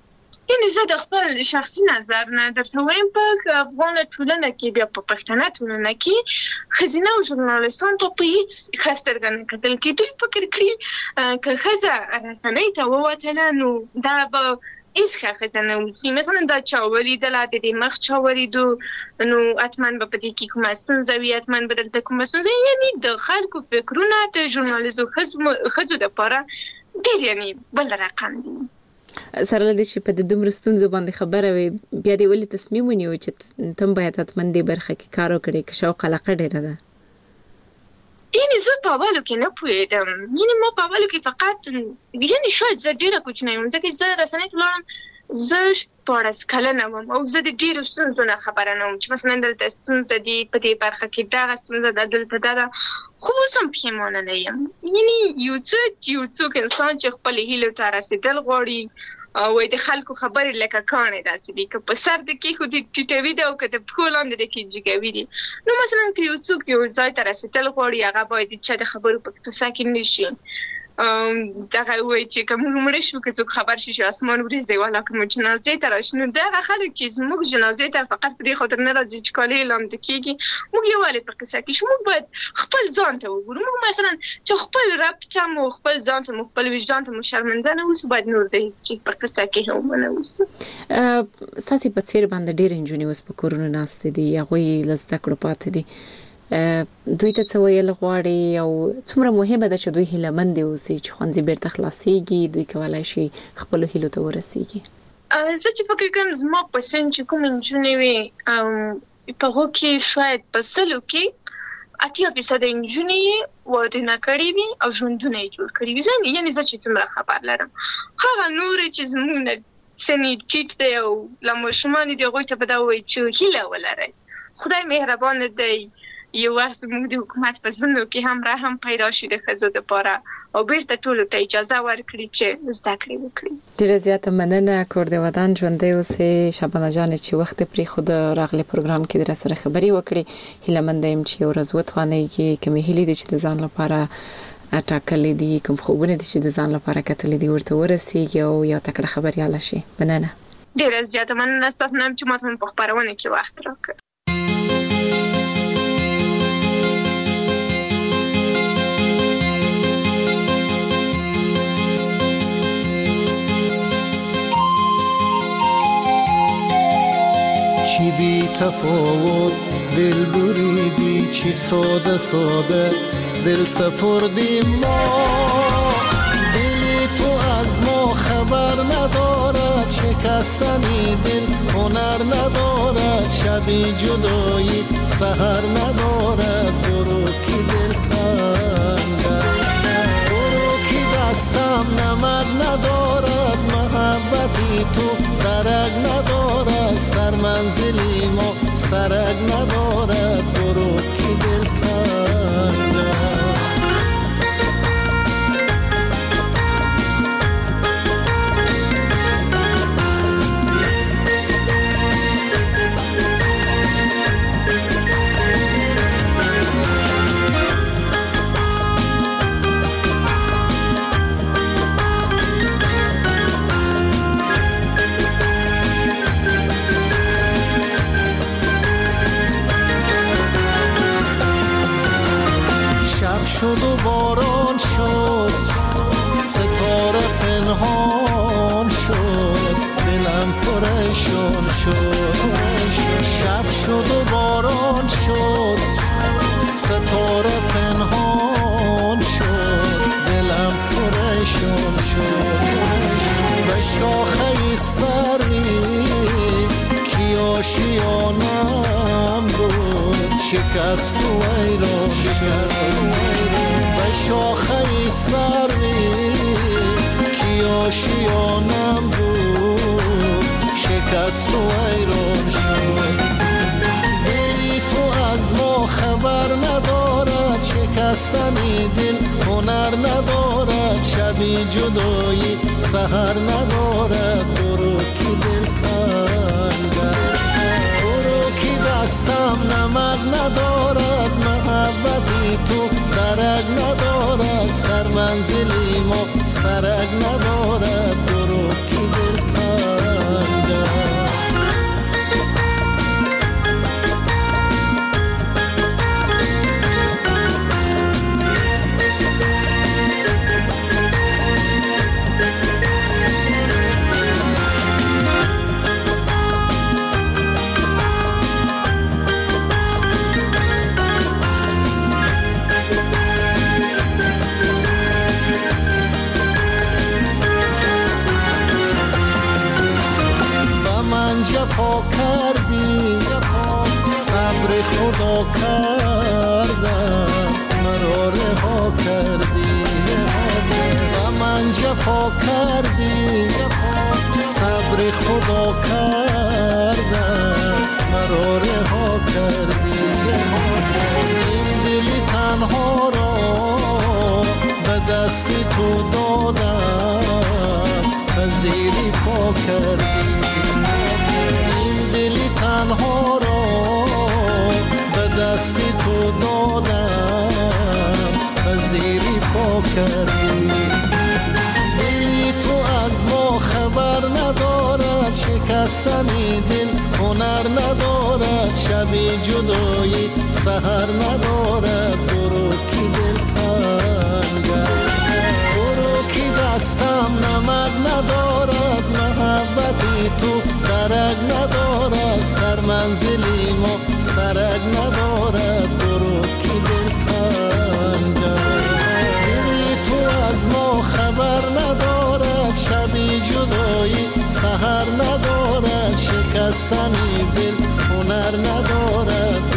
یعنی زه د خپل شخصي نظر نه درته وایم په افغان ټولنه کې بیا په پښتنه ټولنه کې ښځینه ژورنالیستان ته په هیڅ ښه سترګه نه کتل کېږي. دوی فکر کړي که ښځه رسنۍ ته ووتله نو دا به هیڅ ښه ښځه نه اوسي. مثلا دا چا ولیدله د دې مخ چا ولیدو نو حتما به په دې کې کومه ستونزه وي، حتما به دلته کومه ستونزه وي. یعنې د خلکو فکرونه د ژورنالیزو ښځو دپاره ډېر یعنې بل رقم دي. سره له دې چې په دې دومره ستونزو باندې خبره وي بیا دې ولې تصمیم ونیو چې تم باید حتما دې برخه کې کار وکړې که شوق علاقه ډېره ده؟ یعنی زه په اولو کې نه پوهېدم. یعنی ما په اولو کې فقط یعنی شاید زه ډېره کوچنۍ وم ځکه زه رسنۍ ته لاړم زه شپاړس کلنه وم او زه د ډېرو ستونزو نه خبره نه وم چې مثلا دلته ستونزه دي په دې برخه کې دغه ستونزه ده دلته دا ده. خو اوس هم پښیمانه نه یم. یعنی یو څه یو څوک انسان چې خپلې هیلو ته رسېدل غواړي وایي د خلکو خبرې لکه کاڼې داسې دي که په سر د کېښودي ټیټوي دي او که د پښو لاندې د کې جګوي دي. نو مثلا که یو څوک یو ځای ته رسېدل غواړي هغه باید د چا د خبرو په قصه کې نه شي. دغه وایي چې که موږ مړه شو که څوک خبر شي چې اسمان وریځي والا که موږ جنازې ته راشي نو دغه خلک چې زموږ جنازې ته فقط په دې خاطر نه راځي چې کالي یې لامده کېږي موږ یووالی په قصه کې شو. موږ باید خپل ځان ته وګورو. موږ مثلا چې خپل رب ته مو خپل ځان ته مو خپل وجدان ته مو شرمنده نه اوسو باید نور د هېڅ شي په قصه کې هم ونه اوسو. ستاسې په څېر باندې ډېرې نجونې اوس په کورونو ناستې دي هغوی له زده کړو پاتې دي. دوی ته څه ویل غواړي او څومره مهمه ده چې دوی هیلهمندې اوسي چې ښوونځي بیرته خلاصېږي دوی کولی شي خپلو هیلو ته ورسېږي؟ زه چې فکر کوم زما په سن چې کوم نجونې وي په هغو کې شاید په سلو کې اتیا فیصده نجونې واده نه کړي وي او ژوندونه یې جوړ کړي وي. زه یعنې زه چې څومره خبر لرم هغه نورې چې زموږ نه سن یې ټیټ دی او له ماشومان دي هغوی ته به دا ووایي چې هیله ولرئ. خدای مهربانه دی. یو وخت زموږ د حکومت په زړونو کې هم رحم پیدا شي د ښځو دپاره او بیرته ټولو ته اجازه ورکړي چې زده کړې وکړي. ډېره زیاته مننه کور د ودان ژوندی اوسې شبانه جانې چې وخت یې پرېښود راغلی پروګرام کې در سره خبرې وکړې. هیلهمنده یم چې یو ورځ وتوانېږي کومې هیلې دي چې د ځان لپاره ټاکلې دي کوم خوبونه دي چې د ځان لپاره کتلې دي ورته ورسېږي او یو تکړه خبریاله شي. مننه. ډېره زیاته مننه ستاسو نه چې ماته په خپرونه کې وخت راکړ. چی بی تفاوت دل بریدی چی ساده ساده دل سپردیم ما دلی تو از ما خبر ندارد شکستنی دل هنر ندارد شبی جدایی سحر ندارد برو کی دل تنگم برو کی دستم نمک ندارد محبتی تو درک ندارد سر منزلی ما سرک ندارد برو کی دل تنگم. شد و باران شد ستاره پنهان شد دلم پریشان شد. شب شد و باران شد ستاره پنهان شد دلم پریشان شد. به شاخه سری کی آشیانم بود شکست و ایران شد. به شاخه سری کی آشیانم بود شکست و ایران شد. دلی تو از ما خبر ندارد شکستنی دل هنر ندارد شبی جدایی سحر ندارد برو کی دل تنگم برو کی دستم نمک ندارد محبتی تو درک ندارد سر منزلی ما سرک ندارد برو کی دل تنگم. جفا کردی، صبر خدا کردم مرا رها کردی. و من جفا کردی، صبر خدا کردم مرا رها کردی. این دلی تنها را به دست تو دادم و زیری پا کردی. این دلی تنها را به دست تو دادم و زیری پا کردی. دلی تو از ما خبر ندارد، شکستنی دل هنر ندارد، شبی جدایی سحر ندارد. برو کی دل تنگم، برو کی دستم نمک ندارد، محبتی تو درک ندارد، سر منزلی ما سرک ندارد. برو کی دل تنگم، دلی تو از ما خبر ندارد، شبی جدایی سحر ندارد، شکستنی دل هنر ندارد.